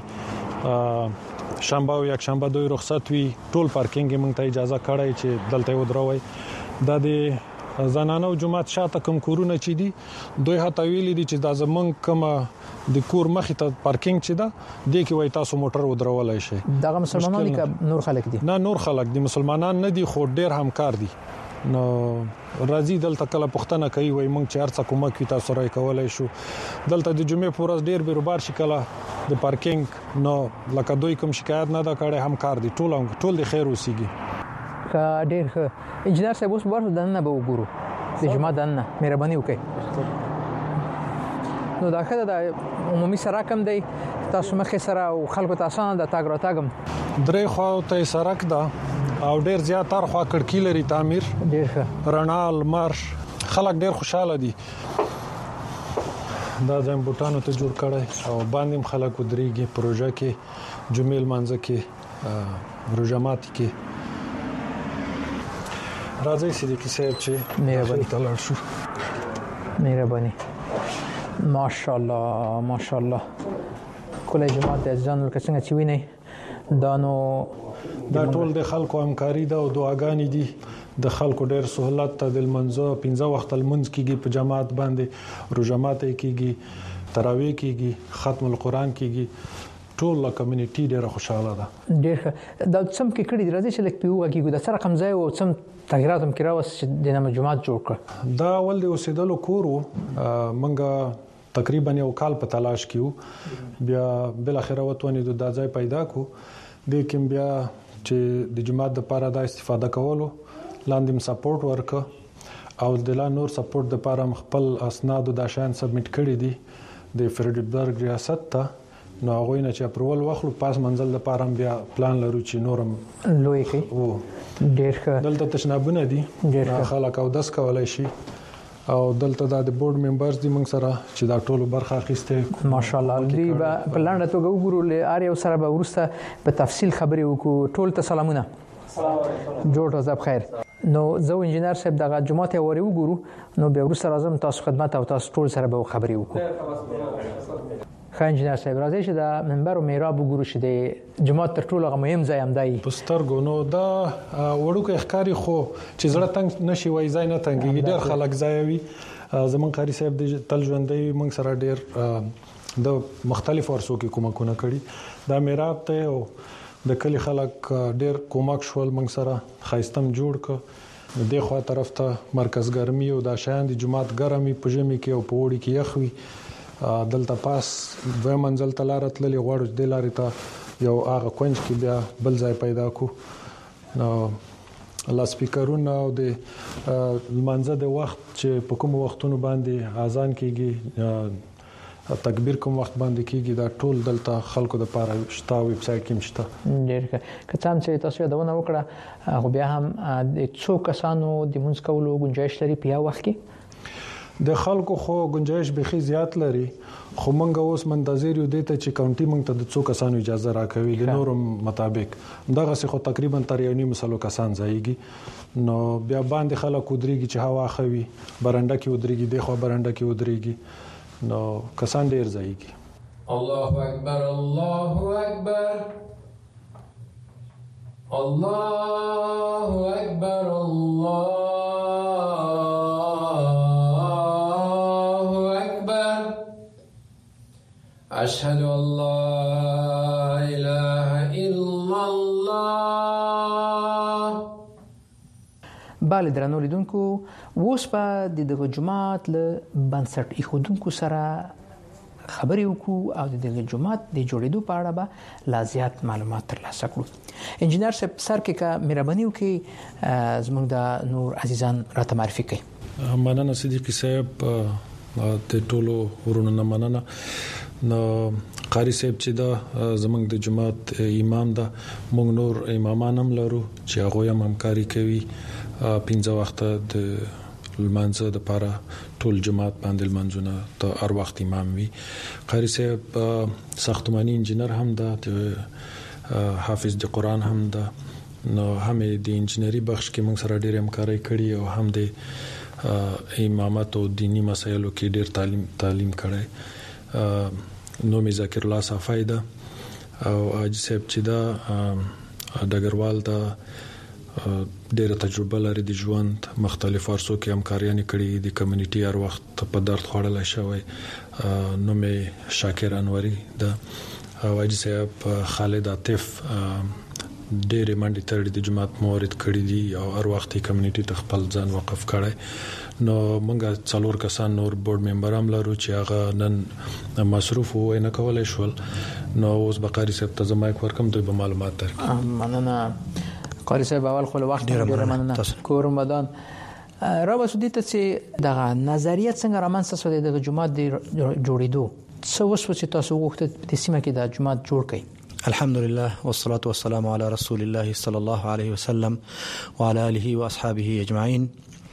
شنبه او یک شنبه دوی رخصت وي ټول پارکینګ مونږ ته اجازه کړې چې دلته ودروي دا د زنانو جماعت شاته کوم کورونه چې دي دوی هتا ویلي دي چې دا زمونږ کوم د کور مخې ته پارکینګ چې دا د کې وای تاسو موټر ودرولای شي دغه مسلمانان دي نور خلک دي نه نور خلک دي مسلمانان نه دي خو ډیر همکار دي نو راځي دلته کله پښتنه کوي وای مونږ چې هرڅه کومه کی تاسو راي کولای شو دلته د جمعې په ورځ ډیر بیروبار شي کله د پارکینګ نو لکه دوی کوم شکایت نه دا کړي همکار دي ټول ټول د خیر اوسېږي کا ډیر ښه انجنیر صاحب اوس ورته دنه به وګورو د جمعه دنه مهرباني وکړئ نو دا خدای د عمومي سره کم دی تاسو مخې سره او خلکو تاسو نه د تاګ را تاګم درې خو ته سرک دا او ډیر زیات تر خو کړکی لري تعمیر ډیر ښه رڼا لمر خلک ډیر خوشاله دي دا ځم بوټانو ته جوړ کړي او باندې خلک ودرېږي پروژه کې جمیل منځ کې روجامات کې راځي صدیقی صاحب چې مهرباني تلل شو مهرباني ماشاءالله ماشاءالله کله جماعت د ځان څنګه چې ویني دا نو دا ټول د خلکو همکاري ده او دعاګانې دي د خلکو ډېر سہولت ته د منځو پنځه وخت المنځ کیږي په جماعت باندې روزمات کیږي تراویح کیږي ختم القرآن کیږي ټول لا کمیونټي ډېر خوشاله ده ډېر دا څم کې کړي راځي چې لکه پیوګه کیږي د سره کمزای او څم تغیرات هم کراوس چې د نامه جماعت جوړ کړ دا ول د اوسېدلو کورو منګه تقریبا یو کال په تلاش کیو بیا بل اخره وتونی د ځای پیدا کو د کوم بیا چې د جماعت د لپاره د استفاده کولو لاندې سپورټ ورک او د لا نور سپورټ د لپاره خپل اسناد او د شان سبمیټ کړي دي د فریډبرګ ریاست ته نو هغه نه چې اپروول واخلو پاس منزل د لپاره بیا پلان لرو چې نورم لوی کی او ډېر ښه دلته تشنابونه دي ډېر خلک او داس کولای شي او دلته د بورډ ممبرز دي موږ سره چې دا ټولو برخه اخیسته ماشاءالله دی په لاندې توګه وګورو ل اړ یو سره به ورسته په تفصیل خبرې وکړو ټول ته سلامونه جوړ راځه بخیر نو زه انجنیر صاحب دغه جمعه ته وری وګورو نو به ورسره راځم تاسو خدمت او تاسو ټول سره به خبرې وکړو خا انجنیر صاحب راځي چې د منبر او میراب وګورو چې د جمعه تر ټولو مهم ځای هم دی پسترګو نو دا وړوکه ښکاری خو چې زړه تنگ نشي وای ځای نه تنګي ډېر خلک ځایوي زمون قاری صاحب د تل ژوندۍ موږ سره ډېر د مختلف ورسو کې کومکونه کړي دا میراب ته او د کلی خلک ډېر کومک شول موږ سره خاصتم جوړ ک د خوا طرف ته مرکز ګرمي او د شاند جمعات ګرمي پجمي کې او پوړی کې یخوي دلته پاس دوه منزل تلاره تللی غواړو د لارې ته یو هغه کونج کې بیا بل ځای پیدا کو نو لا سپیکرونه او د منځه د وخت چې په کوم وختونو باندې اذان کیږي تکبیر کوم وخت باندې کیږي دا ټول دلته خلکو د پاره شتا ویب سایټ کې مشته ډېر که څنګه چې تاسو یادونه وکړه هغه بیا هم د څو کسانو د مونږ کولو گنجائش لري په یو وخت کې د خلکو خو گنجائش به زیات لري خو مونږ اوس منتظر یو دته چې کاونټي مونږ ته د څو کسانو اجازه راکوي د نورم مطابق دغه څه خو تقریبا تر یو نیم سلو کسان ځایږي نو بیا باندې خلک ودرېږي چې هوا خوي برنده کې ودرېږي د خو برنده کې ودرېږي نو کسان ډیر ځایږي الله اکبر الله اکبر الله اکبر الله اشهد ان لا اله الا الله bale درنو لیدونکو اوس په دغه جماعت له بنسټ ایښودونکو سره خبرې وکړو او د جماعت د جوړېدو په اړه به لا زیات معلومات ترلاسه کړو انجنیر صاحب سر کې کا مهرباني وکړي زموږ د نور عزیزان راته معرفي کړئ مننه صدیقي صاحب د ټولو ورونو نه مننه نو قاری صاحب چې دا زمنګ د جماعت امام دا موږ نور امامان هم لرو چې هغه هم همکاري کوي پنځه وخت د لمانځه د لپاره ټول جماعت باندې لمانځونه ته هر وخت امام وي قاری صاحب ساختماني انجنیر هم دا حافظ د قران هم دا نو هم د انجنیری بخش کې موږ سره ډېر همکاري کړې او هم د امامت او دینی مسایلو کې ډېر تعلیم تعلیم کړی نو می ذکر الله صفای ده او اج صاحب چې دا دګروال دا ډېر تجربه لري د ژوند مختلف ورسو کې همکاریانه کړې د کمیونټي هر وخت په درد خوړل شوی نو می شاکر انوري ده او اج صاحب خالد عاطف ډېر منډي تر د جماعت مورید کړې دي او هر وخت کمیونټي ته خپل ځان وقف کړي نو مونږه څلور کسان نور بورډ ممبر هم لرو چې هغه نن مصروف وو نه کولای شول نو اوس بقاری صاحب ته زمایک ورکم دوی به معلومات درکړي مننه قاری صاحب اول خو وخت ډیر مننه کور مدان را وسودی ته چې دغه نظریه څنګه رامنځته شوه د جماعت جوړېدو څه وسو چې تاسو وغوښتل د سیمه کې د جماعت جوړ کړئ الحمدلله والصلاه والسلام على رسول الله صلى الله عليه وسلم وعلى اله واصحابه اجمعين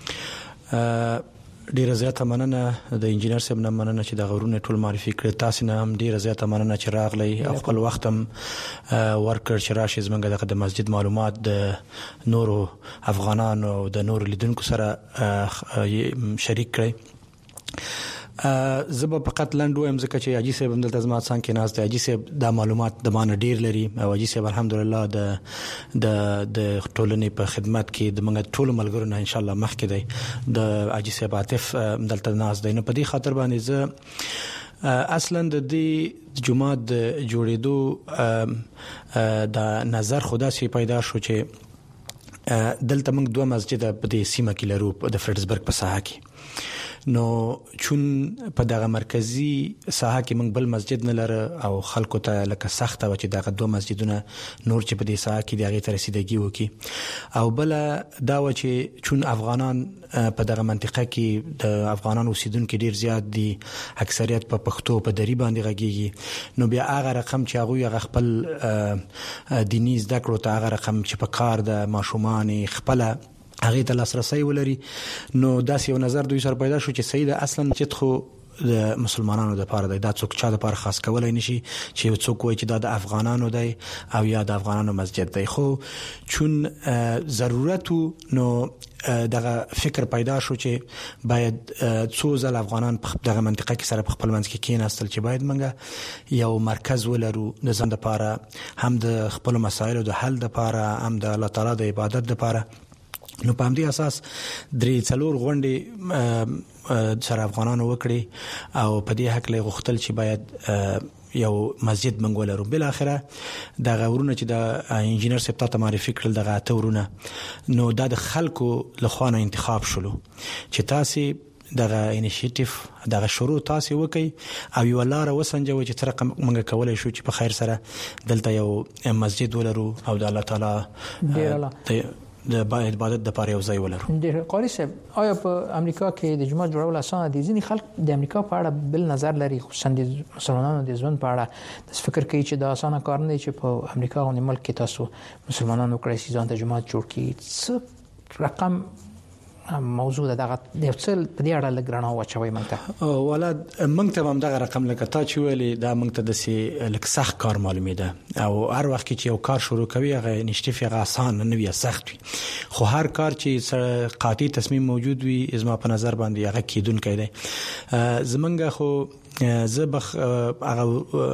ډیره زیاته مننه د انجنیر صاحب نه مننه چې د غرونه ټول معرفي کړ تاسو نه هم ډیره زیاته مننه چې راغلی او خپل وخت هم ورکړ چې راشي زمونږ د مسجد معلومات د نورو افغانانو او د نورو لیدونکو سره شریک کړئ زبا فقط لندو هم ځکه چې اجي صاحب دلته زما څنګه کې ناز ته اجي صاحب د معلومات د مان ډیر لري او اجي صاحب الحمدلله د د د ټولنې په خدمت کې د موږ ټول ملګرو نه ان شاء الله مخکې دی د اجي صاحب عاطف دلته ناز دی نو په دې خاطر باندې زه اصلا د دې جماعت جوړېدو د نظر خدا سي پیدا شو چې دلته موږ دوه مسجد په دې سیمه کې لرو د فرډزبرګ په ساحه کې نو چون په دغه مرکزی ساحه کې موږ بل مسجد نه لره او خلکو ته لکه سخته و چې دغه دوه مسجدونه نور چې په دې ساحه کې دغه تر رسیدګي وکي او بل دا و چې چون افغانان په دغه منطقه کې د افغانان اوسیدونکو ډیر زیات دي اکثریت په پښتو په دری باندې غږیږي نو بیا هغه رقم چې هغه خپل دیني زده کړو ته هغه رقم چې په کار د ماشومان خپل هغه ته لاسرسي ولري نو داسې یو نظر دوی سره پیدا شو چې سید اصلا چې خو د مسلمانانو د پاره د څوک چا د پاره خاص کولای نشي چې څوک وایي چې د افغانانو دی او یا د افغانانو مسجد دی خو چون ضرورت نو دغه فکر پیدا شو چې باید څو ځل افغانان په دغه منطقه کې سره په خپل منځ کې کېناستل چې باید منګه یو مرکز ولرو د ځان لپاره هم د خپل مسایلو د حل لپاره هم د الله تعالی د عبادت لپاره نو په دې اساس درې څلور غونډې سره افغانانو وکړي او په دې حق له غوښتل چې باید یو مسجد منګولرو بل اخره د غورونه چې د انجینر سپتا ته معرفي کړل دغه تورونه نو د خلکو لخوانه انتخاب شلو چې تاسو دغه انیشیټیو دغه شروع تاسو وکي او یو لار وسنجو چې تر موږ کولای شو چې په خیر سره دلته یو مسجد ولرو او د الله تعالی د عبادت د پاره یو ځای ولرو. د قاری صاحب آیا په امریکا کې د جماعت جوړول اسانه دي؟ ځینې خلک د امریکا په اړه بل نظر لري خصوصا د مسلمانانو د ژوند په اړه د فکر کوي چې دا اسانه کار نه دی چې په امریکا غونې ملک کې تاسو مسلمانانو کړی سي ځان ته جماعت جوړ کړي. څه رقم موضوع دغه د څل په دې اړه لګرانه واچوي مونږ ولاد مونږ ته هم دغه رقم لکه تا چې ویلې دا مونږ ته د سي لک سخت کار معلومه ده او هر وخت چې یو کار شروع کوي هغه نشته فيه آسان نه وي سخت وي خو هر کار چې قاطع تصمیم موجود وي ازما په نظر باندې هغه کیدونکې ده زمونږ خو زبخ هغه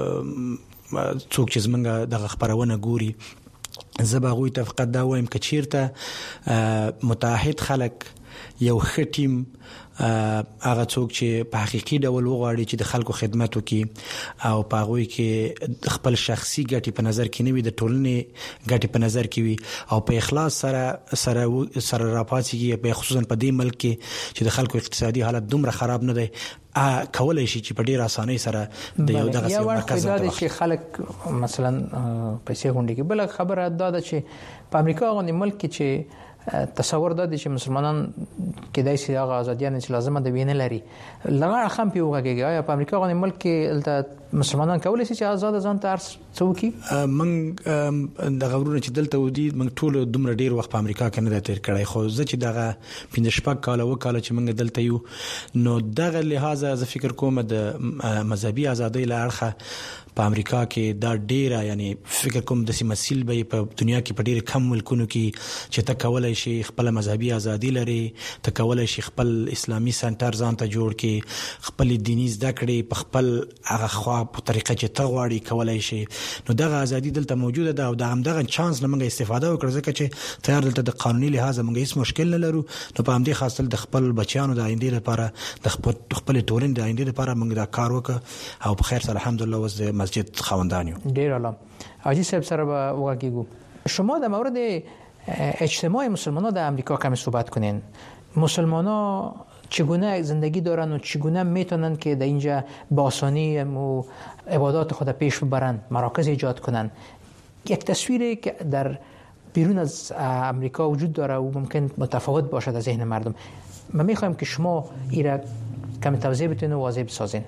څوک چې زمونږ دغه خبرونه ګوري زبغوی ته فقط دا وایم ک چیرته متحد خلک یو ختم هغه څوک چې په حقيقي ډول وغواړي چې د خلکو خدمت وکړي او په هغه کې خپل شخصي ګټې په نظر کې نه وي د ټولنې ګټې په نظر کې وي او په اخلاص سره سره سره راپاتېږي په خصوصا په دې ملک کې چې د خلکو اقتصادي حالت دومره خراب نه دی کولای شي چې په ډیر اسانۍ سره د یو دغه مرکز ته چې خلک مثلا پیسې غونډي کې بل خبره ده چې په امریکا غونې ملک کې چې تصور ده چې مسلمانان کې دای سي هغه ازادیان چې لازمه ده وینه لري لغړ خم پیوږي یا په امریکا غونې ملک کې مسلمانان کولای شي چې آزاد ځان ته څوکي من د غورونه چې دلته ودی من ټول دومره ډیر وخت په امریکا کې نه تیر کړی خو زه چې دغه پنځه شپږ کال وکاله چې من دلته یو نو دغه لحاظه زه فکر کوم د مذهبي ازادۍ لارخه په امریکا کې دا ډیره یعنی فکر کوم د سیمسیل به په دنیا کې په ډیره کم ملکونو کې چې تا کولای شي خپل مذهبي ازادي لري تا کولای شي خپل اسلامي سنټر ځان ته جوړ کې خپل دیني زده کړې په خپل هغه خوا په طریقه چې تا غواړي کولای شي نو دغه ازادي دلته موجوده ده او د همدغه چانس نه موږ استفاده وکړو ځکه چې تیار دلته د قانوني لحاظ موږ هیڅ مشکل نه لرو نو په همدې خاصه د خپل بچیانو د آینده لپاره د خپل خپل ټولنې د آینده لپاره موږ دا کار وکړو او په خیر سره الحمدلله وز د مسجد خواندانیو ډیر اعلی حاجی صاحب سره وګورئ شما در مورد اجتماع مسلمانان در امریکا کمی صحبت کنین مسلمانان چگونه زندگی دارن و چگونه میتونن که در اینجا با آسانی و عبادات خود پیش ببرن مراکز ایجاد کنن یک تصویری که در بیرون از امریکا وجود داره و ممکن متفاوت باشد از ذهن مردم ما میخوایم که شما ایره کمی توضیح بتونین و واضح بسازین.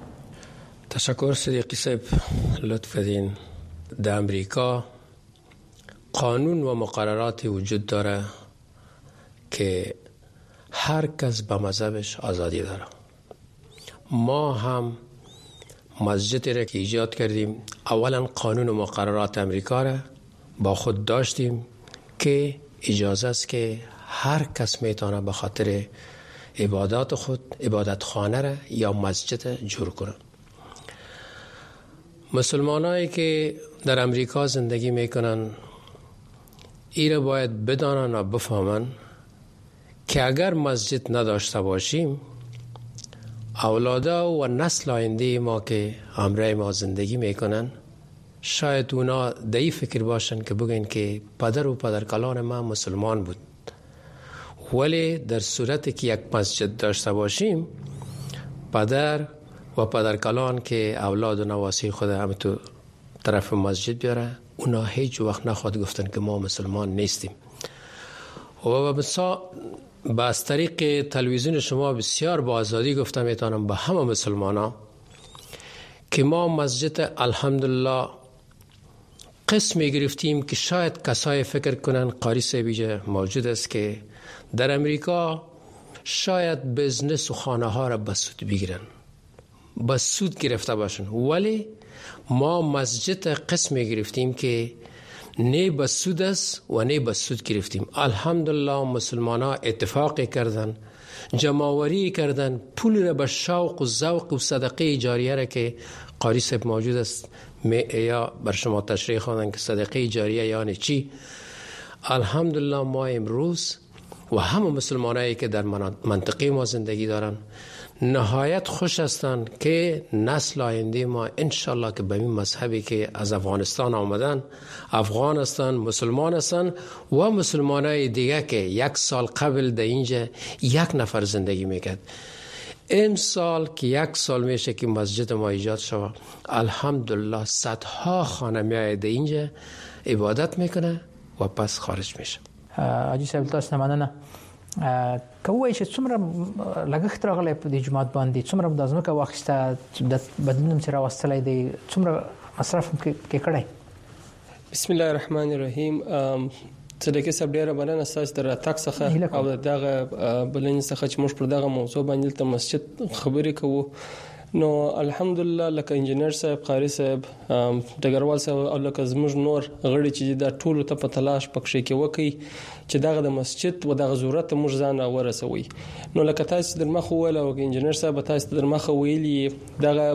تشکر صدیقی صاحب لطف دین. در امریکا قانون و مقرراتی وجود داره که هر کس به مذهبش آزادی داره. ما هم مسجدی را که ایجاد کردیم اولا قانون و مقررات امریکا را با خود داشتیم که اجازه است که هر کس میتونه به خاطر عبادات خود عبادت خانه را یا مسجد جور کنه. مسلمانایی که در امریکا زندگی میکنن ایره باید بدانن و بفهمن که اگر مسجد نداشته باشیم اولادا و نسل آینده ما که همراه ما زندگی میکنن شاید اونا دایی فکر باشن که بگن که پدر و پدر کلان ما مسلمان بود ولی در صورتی که یک مسجد داشته باشیم، پدر و پدرکلان که اولاد و نواسی خود هم تو طرف مسجد بیاره، اونا هیچ وقت نخواد گفتن که ما مسلمان نیستیم. و بسا با از طریق تلویزیون شما بسیار با آزادی گفتم میتونم به همه مسلمان ها که ما مسجد الحمدلله قسمی گرفتیم که شاید کسای فکر کنن قاری صاحبی موجود است که در امریکا شاید بزنس و خانه ها را به سود بگیرن، به سود گرفته باشن، ولی ما مسجد قسمی گرفتیم که نه به سود است و نه به سود گرفتیم. الحمدلله مسلمان ها اتفاقی کردن، جمعوری کردن، پول را به شوق و ذوق و صدقه جاریه را که قاری صاحب موجود است یا بر شما تشریح خواندن که صدقه جاریه یعنی چی. الحمدلله ما امروز و همه مسلمانایی که در منطقه ما زندگی دارن نهایت خوش هستند که نسل آینده ما انشالله که به این مذهبی که از افغانستان آمدن افغان هستند، مسلمان هستند و مسلمانای دیگه که یک سال قبل در اینجا یک نفر زندگی میکرد، این سال که یک سال میشه که مسجد ما ایجاد شد، الحمدلله صدها خانه میاید اینجا عبادت میکنه و پس خارج میشه. حاجی صاحب تاسو نه مننه. کوی چې څومره لګښت راغلی په دې جماعت باندې، څومره د ځمکه واخیسته، د بدلون سره واستلای دی، څومره مصرف کې کړی؟ بسم الله الرحمن الرحیم. صدقه صاحب ډیره بلنه اساس در تک څخه او دغه بلنه څخه چې موږ پر دغه موضوع باندې ته مسجد خبرې کوو، نو الحمدلله لکه انجنیر صاحب، قاری صاحب، ډګروال صاحب او لکه زموږ نور غړي چې د ټولو ته په تلاش پکښې کې وکي چې دغه د مسجد و دغه ضرورت موږ ځان ورسوي. نو لکه تاسو در مخ ویل او انجنیر صاحب تاسو در مخ ویلي دغه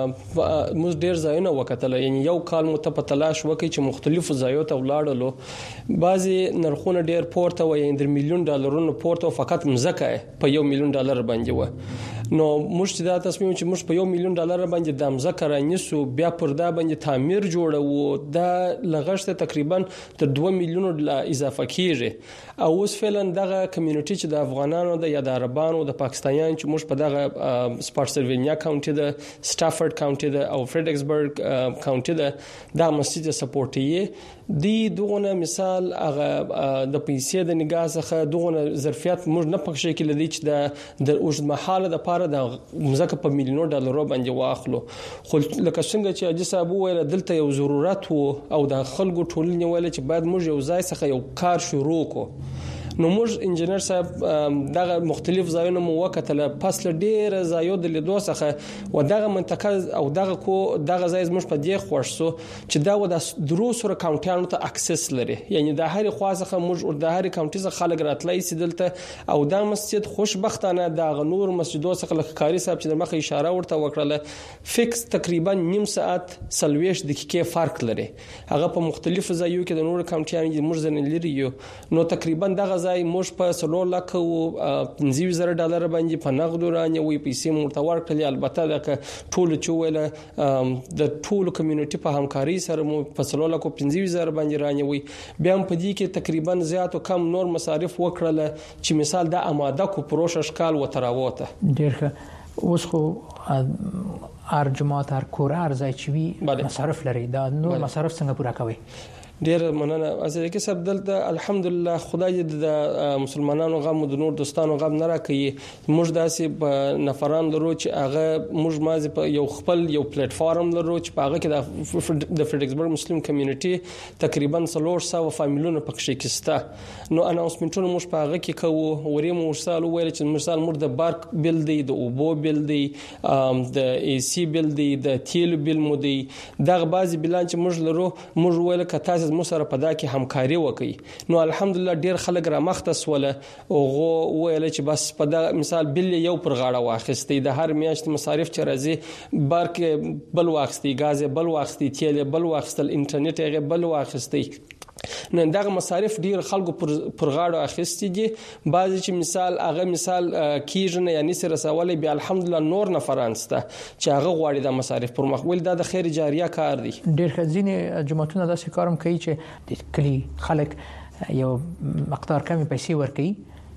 موږ ډیر ځایونه وکتل، یعنی یو کال مو ته په تلاش وکي چې مختلفو ځایو ته ولاړلو، بعضي نرخونه ډیر پورته و، یعنی در میلیون ډالرونو پورته، فقط مزکه په یو میلیون ډالر باندې و. نو موږ دا تصمیم چې موږ په یو میلیون ډالر باندې د مزکه رانیسو، بیا پر دا باندې تعمیر جوړو، دا لغښت تقریبا تر دوه میلیون اضافه کیږي. او اوس فعلا دغه کمیونټي چې د افغانانو د یا د عربانو د پاکستانیان چې موږ په دغه سپارسلوینیا کاونټي د سټافورد کاونټي د او فریډکسبرګ کاونټي د د مسجد سپورټي دی دغه مثال هغه د پیسې د نگاه څخه دغه ظرفیت موږ نه پکښې کې لدی چې د د اوږد مهاله د پاره د مزکه په میلیونو ډالرو باندې واخلو. خو لکه څنګه چې اجي صاحب ویل دلته یو ضرورت وو او د خلکو ټولنې ویل چې باید موږ یو ځای څخه یو کار شروع کو. نو موږ انجنیر صاحب دغه مختلف ځایونه مو وکتل، پس له ډیره ځایو د لیدو څخه و دغه منطقه او دغه کو دغه ځای موږ په دې خوښ سو چې دا و د درو سره کاونټیانو ته اکسس لري، یعنی د هر خوا څخه موږ د هر کاونټي څخه خلک راتلای سي دلته. او دا مسجد خوشبختانه د غنور مسجدو څخه لکاري صاحب چې د مخه اشاره ورته وکړه، فکس تقریبا نیم ساعت سلويش دقیقې فرق لري. هغه په مختلفو ځایو کې د نور کاونټیانو موږ زنه لري یو، نو تقریبا دغه ځای موږ په سلور لک او پنځه زره ډالر باندې په نغد رانیوي پیسې مرته ورکړي. البته د ټول چوله د ټول کمیونټي په همکاري سره مو په سلور لک او پنځه زره باندې رانیوي. بیا په دې کې تقریبا زیات او کم نور مصارف وکړل چې مثال د اماده کو پروش اشکال و تراوته ډیره. اوس خو ار جماعت ار کور ار ځای چې وی مصارف لري، دا نور مصارف څنګه پورا کوي؟ ډیر مننه. اساسه کې سب دلته الحمدلله خدای د مسلمانانو غم د نور دوستانو غم نه راکړي. موږ داسې نفران لرو چې هغه موږ مازه په یو خپل یو پلیټ فارم لرو چې په هغه کې د فریډکسبرګ مسلم کمیونټي تقریبا څلور سوه فامیلونه پکښې کېسته. نو اناونسمنټونه موږ په هغه کې کوو، ورې مو ورسال ویل چې مثال موږ د بارک بیل دی، د اوبو بیل دی، د ای سی بیل دی، د تیل بیل مو دی، دغه بعضی بیلان چې موږ لرو موږ ویل کته مو سره په دا کې همکاري وکړي. نو الحمدلله ډیر خلک را مختص ولا او ویل چې بس په دا مثال بل یو پر غاړه واخستي، د هر میاشت مصارف چې راځي بارک بل واخستي، غاز بل واخستي، تیل بل واخستل، انټرنیټ یې بل واخستي. نن دغه مصارف ډیر خلکو پر غاړه اخیستي دي. بعضی چې مثال هغه مثال کیژنه یعنی سره سوالي به الحمدلله نور نفرانسته چې هغه غواړي د مصارف پر مخ ول د خیر جاریه کار دی. ډیر ځینې جماعتونه داسې کارم کوي چې د کلی خلک یو مقدار کمی پیسې ورکړي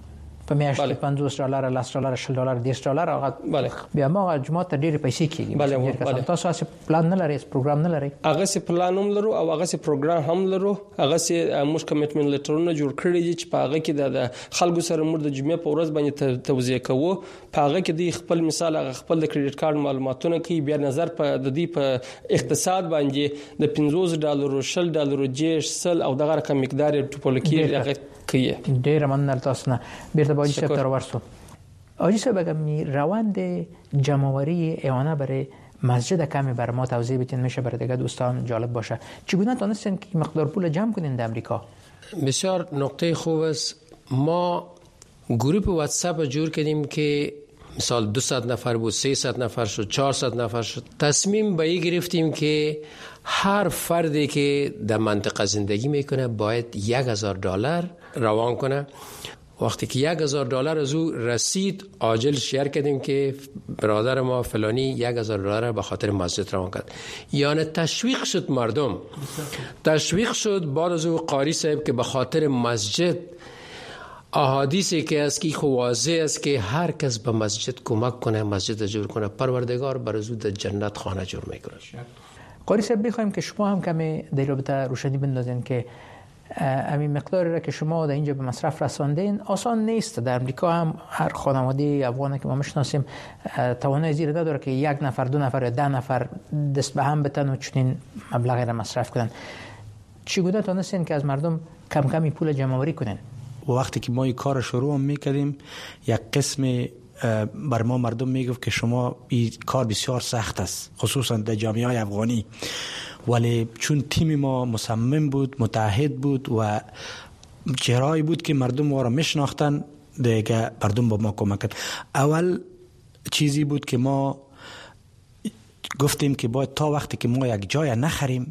په میاشت کې پنځوس ډالر لس ډالر شل ډالر دېرش ډالر هغه بله بیا ما جماعت ته ډېر پیسې کیږي بله تاسو هڅه پلان نه لرئ پروګرام نه لرئ هغه سي پلان هم لرو او هغه سي پروګرام هم لرو هغه سي موږ کمیټمنټ لیټرونه جوړ کړی دي چې په هغه کې د خلکو سره موږ د جمعې په ورځ باندې توزیع کوو په هغه کې د خپل مثال هغه خپل د کریډټ کارت معلوماتونه کوي بیا نظر په د دې په اقتصاد باندې د پنځوس ډالر شل ډالر جیش سل او دغه رقم مقدار ټوپول کې هغه کوي ډېر مننه تاسو نه بیرته باجی صاحب تر ورسو آجی صاحب اگر می روند جمع‌آوری ایوانه برای مسجد کمی بر ما توضیح بدین میشه برای دیگه دوستان جالب باشه چگونه تونستین که مقدار پول جمع کنین در امریکا؟ بسیار نقطه خوب است. ما گروه واتساپ جور کردیم که مثال دویست نفر بود، سیصد نفر شد، چهارصد نفر شد. تصمیم به این گرفتیم که هر فردی که در منطقه زندگی میکنه باید یک هزار دلار روان کنه. وقتی که یک هزار دلار از او رسید عاجل شیر کردیم که برادر ما فلانی یک هزار دلار به خاطر مسجد روان کرد. یعنی تشویق شد مردم، تشویق شد بعد از او قاری صاحب که به خاطر مسجد احادیثی که از کی واضح است که هر کس به مسجد کمک کنه، مسجد جور کنه، پروردگار بر از او در جنت خانه جور میکنه. قاری صاحب بخوایم که شما هم کمی در رابطه روشنی بندازین که همین مقداری را که شما در اینجا به مصرف رساندین آسان نیست. در امریکا هم هر خانواده افغانی که ما میشناسیم توانایی زیر نداره که یک نفر دو نفر یا ده نفر دست به هم بتن و چنین مبلغی را مصرف کنن. چگونه تونستین که از مردم کم کمی پول جمع آوری کنین؟ وقتی که ما این کار شروع میکردیم یک قسم بر ما مردم میگفت که شما این کار بسیار سخت است، خصوصا در جامعه های افغانی، ولی چون تیم ما مصمم بود، متحد بود و چهرهایی بود که مردم ما را میشناختن دیگه مردم با ما کمک کرد. اول چیزی بود که ما گفتیم که باید تا وقتی که ما یک جای نخریم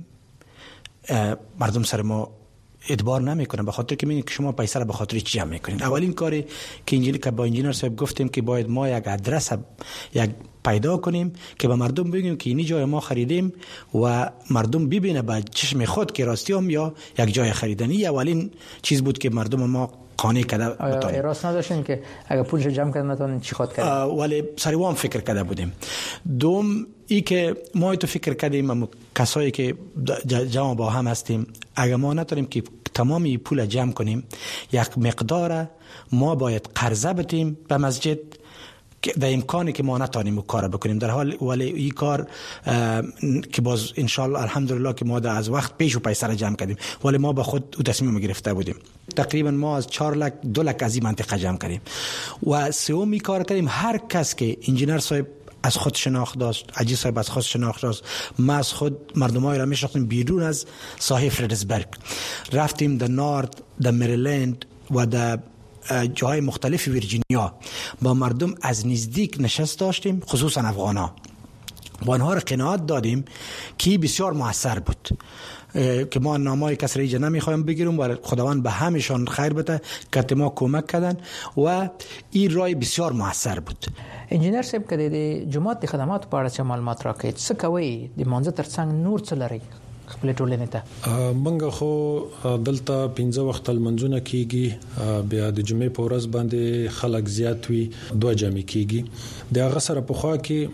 مردم سر ما اعتبار نمیکنه، به خاطر که میگن که شما پیسه را به خاطر چی جمع میکنین. اولین کاری که انجینیر که با انجینیر صاحب گفتیم که باید ما یک ادرس یک پیدا کنیم که به مردم بگیم که این جای ما خریدیم و مردم ببینه با چشم خود که راستی هم یا یک جای خریدنی. اولین چیز بود که مردم ما قانع کرده بتونیم. راست نداشتین که اگر پولش جمع کردن نتونین چی خود کردن؟ ولی سریوام فکر کرده بودیم. دوم ای که ما تو فکر کردیم کسایی که جمع با هم هستیم اگر ما نتونیم که تمامی پول جمع کنیم یک مقدار ما باید قرضه بدیم به مسجد در امکانی که ما نتونیم کار بکنیم در حال ولی این کار که باز انشالله الحمدلله که ما از وقت پیش و پیسه را جمع کردیم ولی ما با خود تصمیم گرفته بودیم. تقریبا ما از چهار لک دو لک از این منطقه جمع کردیم و سومی کار کردیم. هر کس که انجینر صاحب از خود شناخت داشت، عجیز صاحب از خود شناخت داشت، ما از خود مردمای را میشناختیم بیرون از ساحل فردزبرگ، رفتیم در نارد، در مریلند و در جاهای مختلف ویرجینیا با مردم از نزدیک نشست داشتیم، خصوصا افغانا، و آنها را قناعت دادیم که بسیار موثر بود که ما نامای کس را نمیخوایم بگیریم و خداوند به همشان خیر بده که ما کمک کردن و این رای بسیار موثر بود. انجینر صاحب که د جماعت خدمات په اړه معلومات راکړئ څه کوي د منځ ترڅنګ نور څه لري خپل ټولنې ته؟ منګه خو دلته پنځه وخت المنځونه کیږي، بیا د جمعې په ورځ باندې خلک زیات وي دوه جمع کیږي. د هغه سره په خوا کې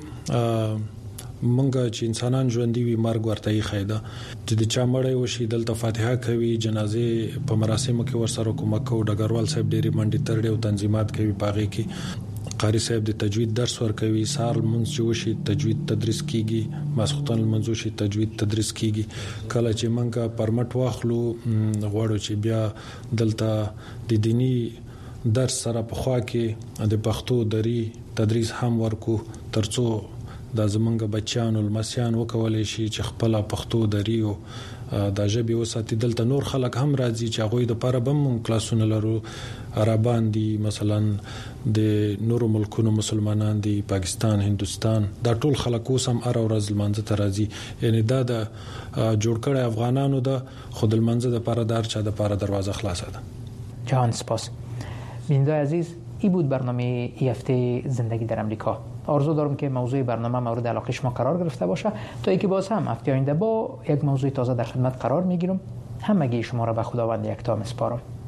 منګه چې انسانان ژوند دي مرګ ورته یې خیدا چې د چا مړی وشي دلته فاتحه کوي، جنازې په مراسمو کې ورسره کومک کوي. ډګروال صاحب ډېری منډي ترډي او تنظیمات کوي پاغي کې. قاری صاحب د تجوید درس ورکوي، سال منځ چې وشي تجوید تدریس کیږي، ماسختن منځ وشي تجوید تدریس کیږي. کله چې منګه پرمټ واخلو غواړو چې بیا دلته د دینی درس سره په خوا کې د پښتو دری تدریس هم ورکو ترڅو د زمونږ بچیانو لمسیان وکولای شي چې خپل پښتو دری او د ژبې وساتي. دلته نور خلک هم راځي چې هغه د پاره بم کلاسونه لرو، عربان دي مثلا د نورو ملکونو مسلمانان دي، پاکستان، هندستان، دا ټول خلک اوس هم ار ورځ لمانځه ته راځي. یعنی دا د جوړ کړي افغانانو د خود لمانځه د پاره دار چا د پاره دروازه خلاصه ده. جهان سپاس. بیننده عزیز، این بود برنامه ای هفته زندگی در امریکا. آرزو دارم که موضوع برنامه مورد علاقه شما قرار گرفته باشه تا اینکه باز هم هفته آینده با یک موضوع تازه در خدمت قرار میگیرم. همگی شما را به خداوند یکتا میسپارم.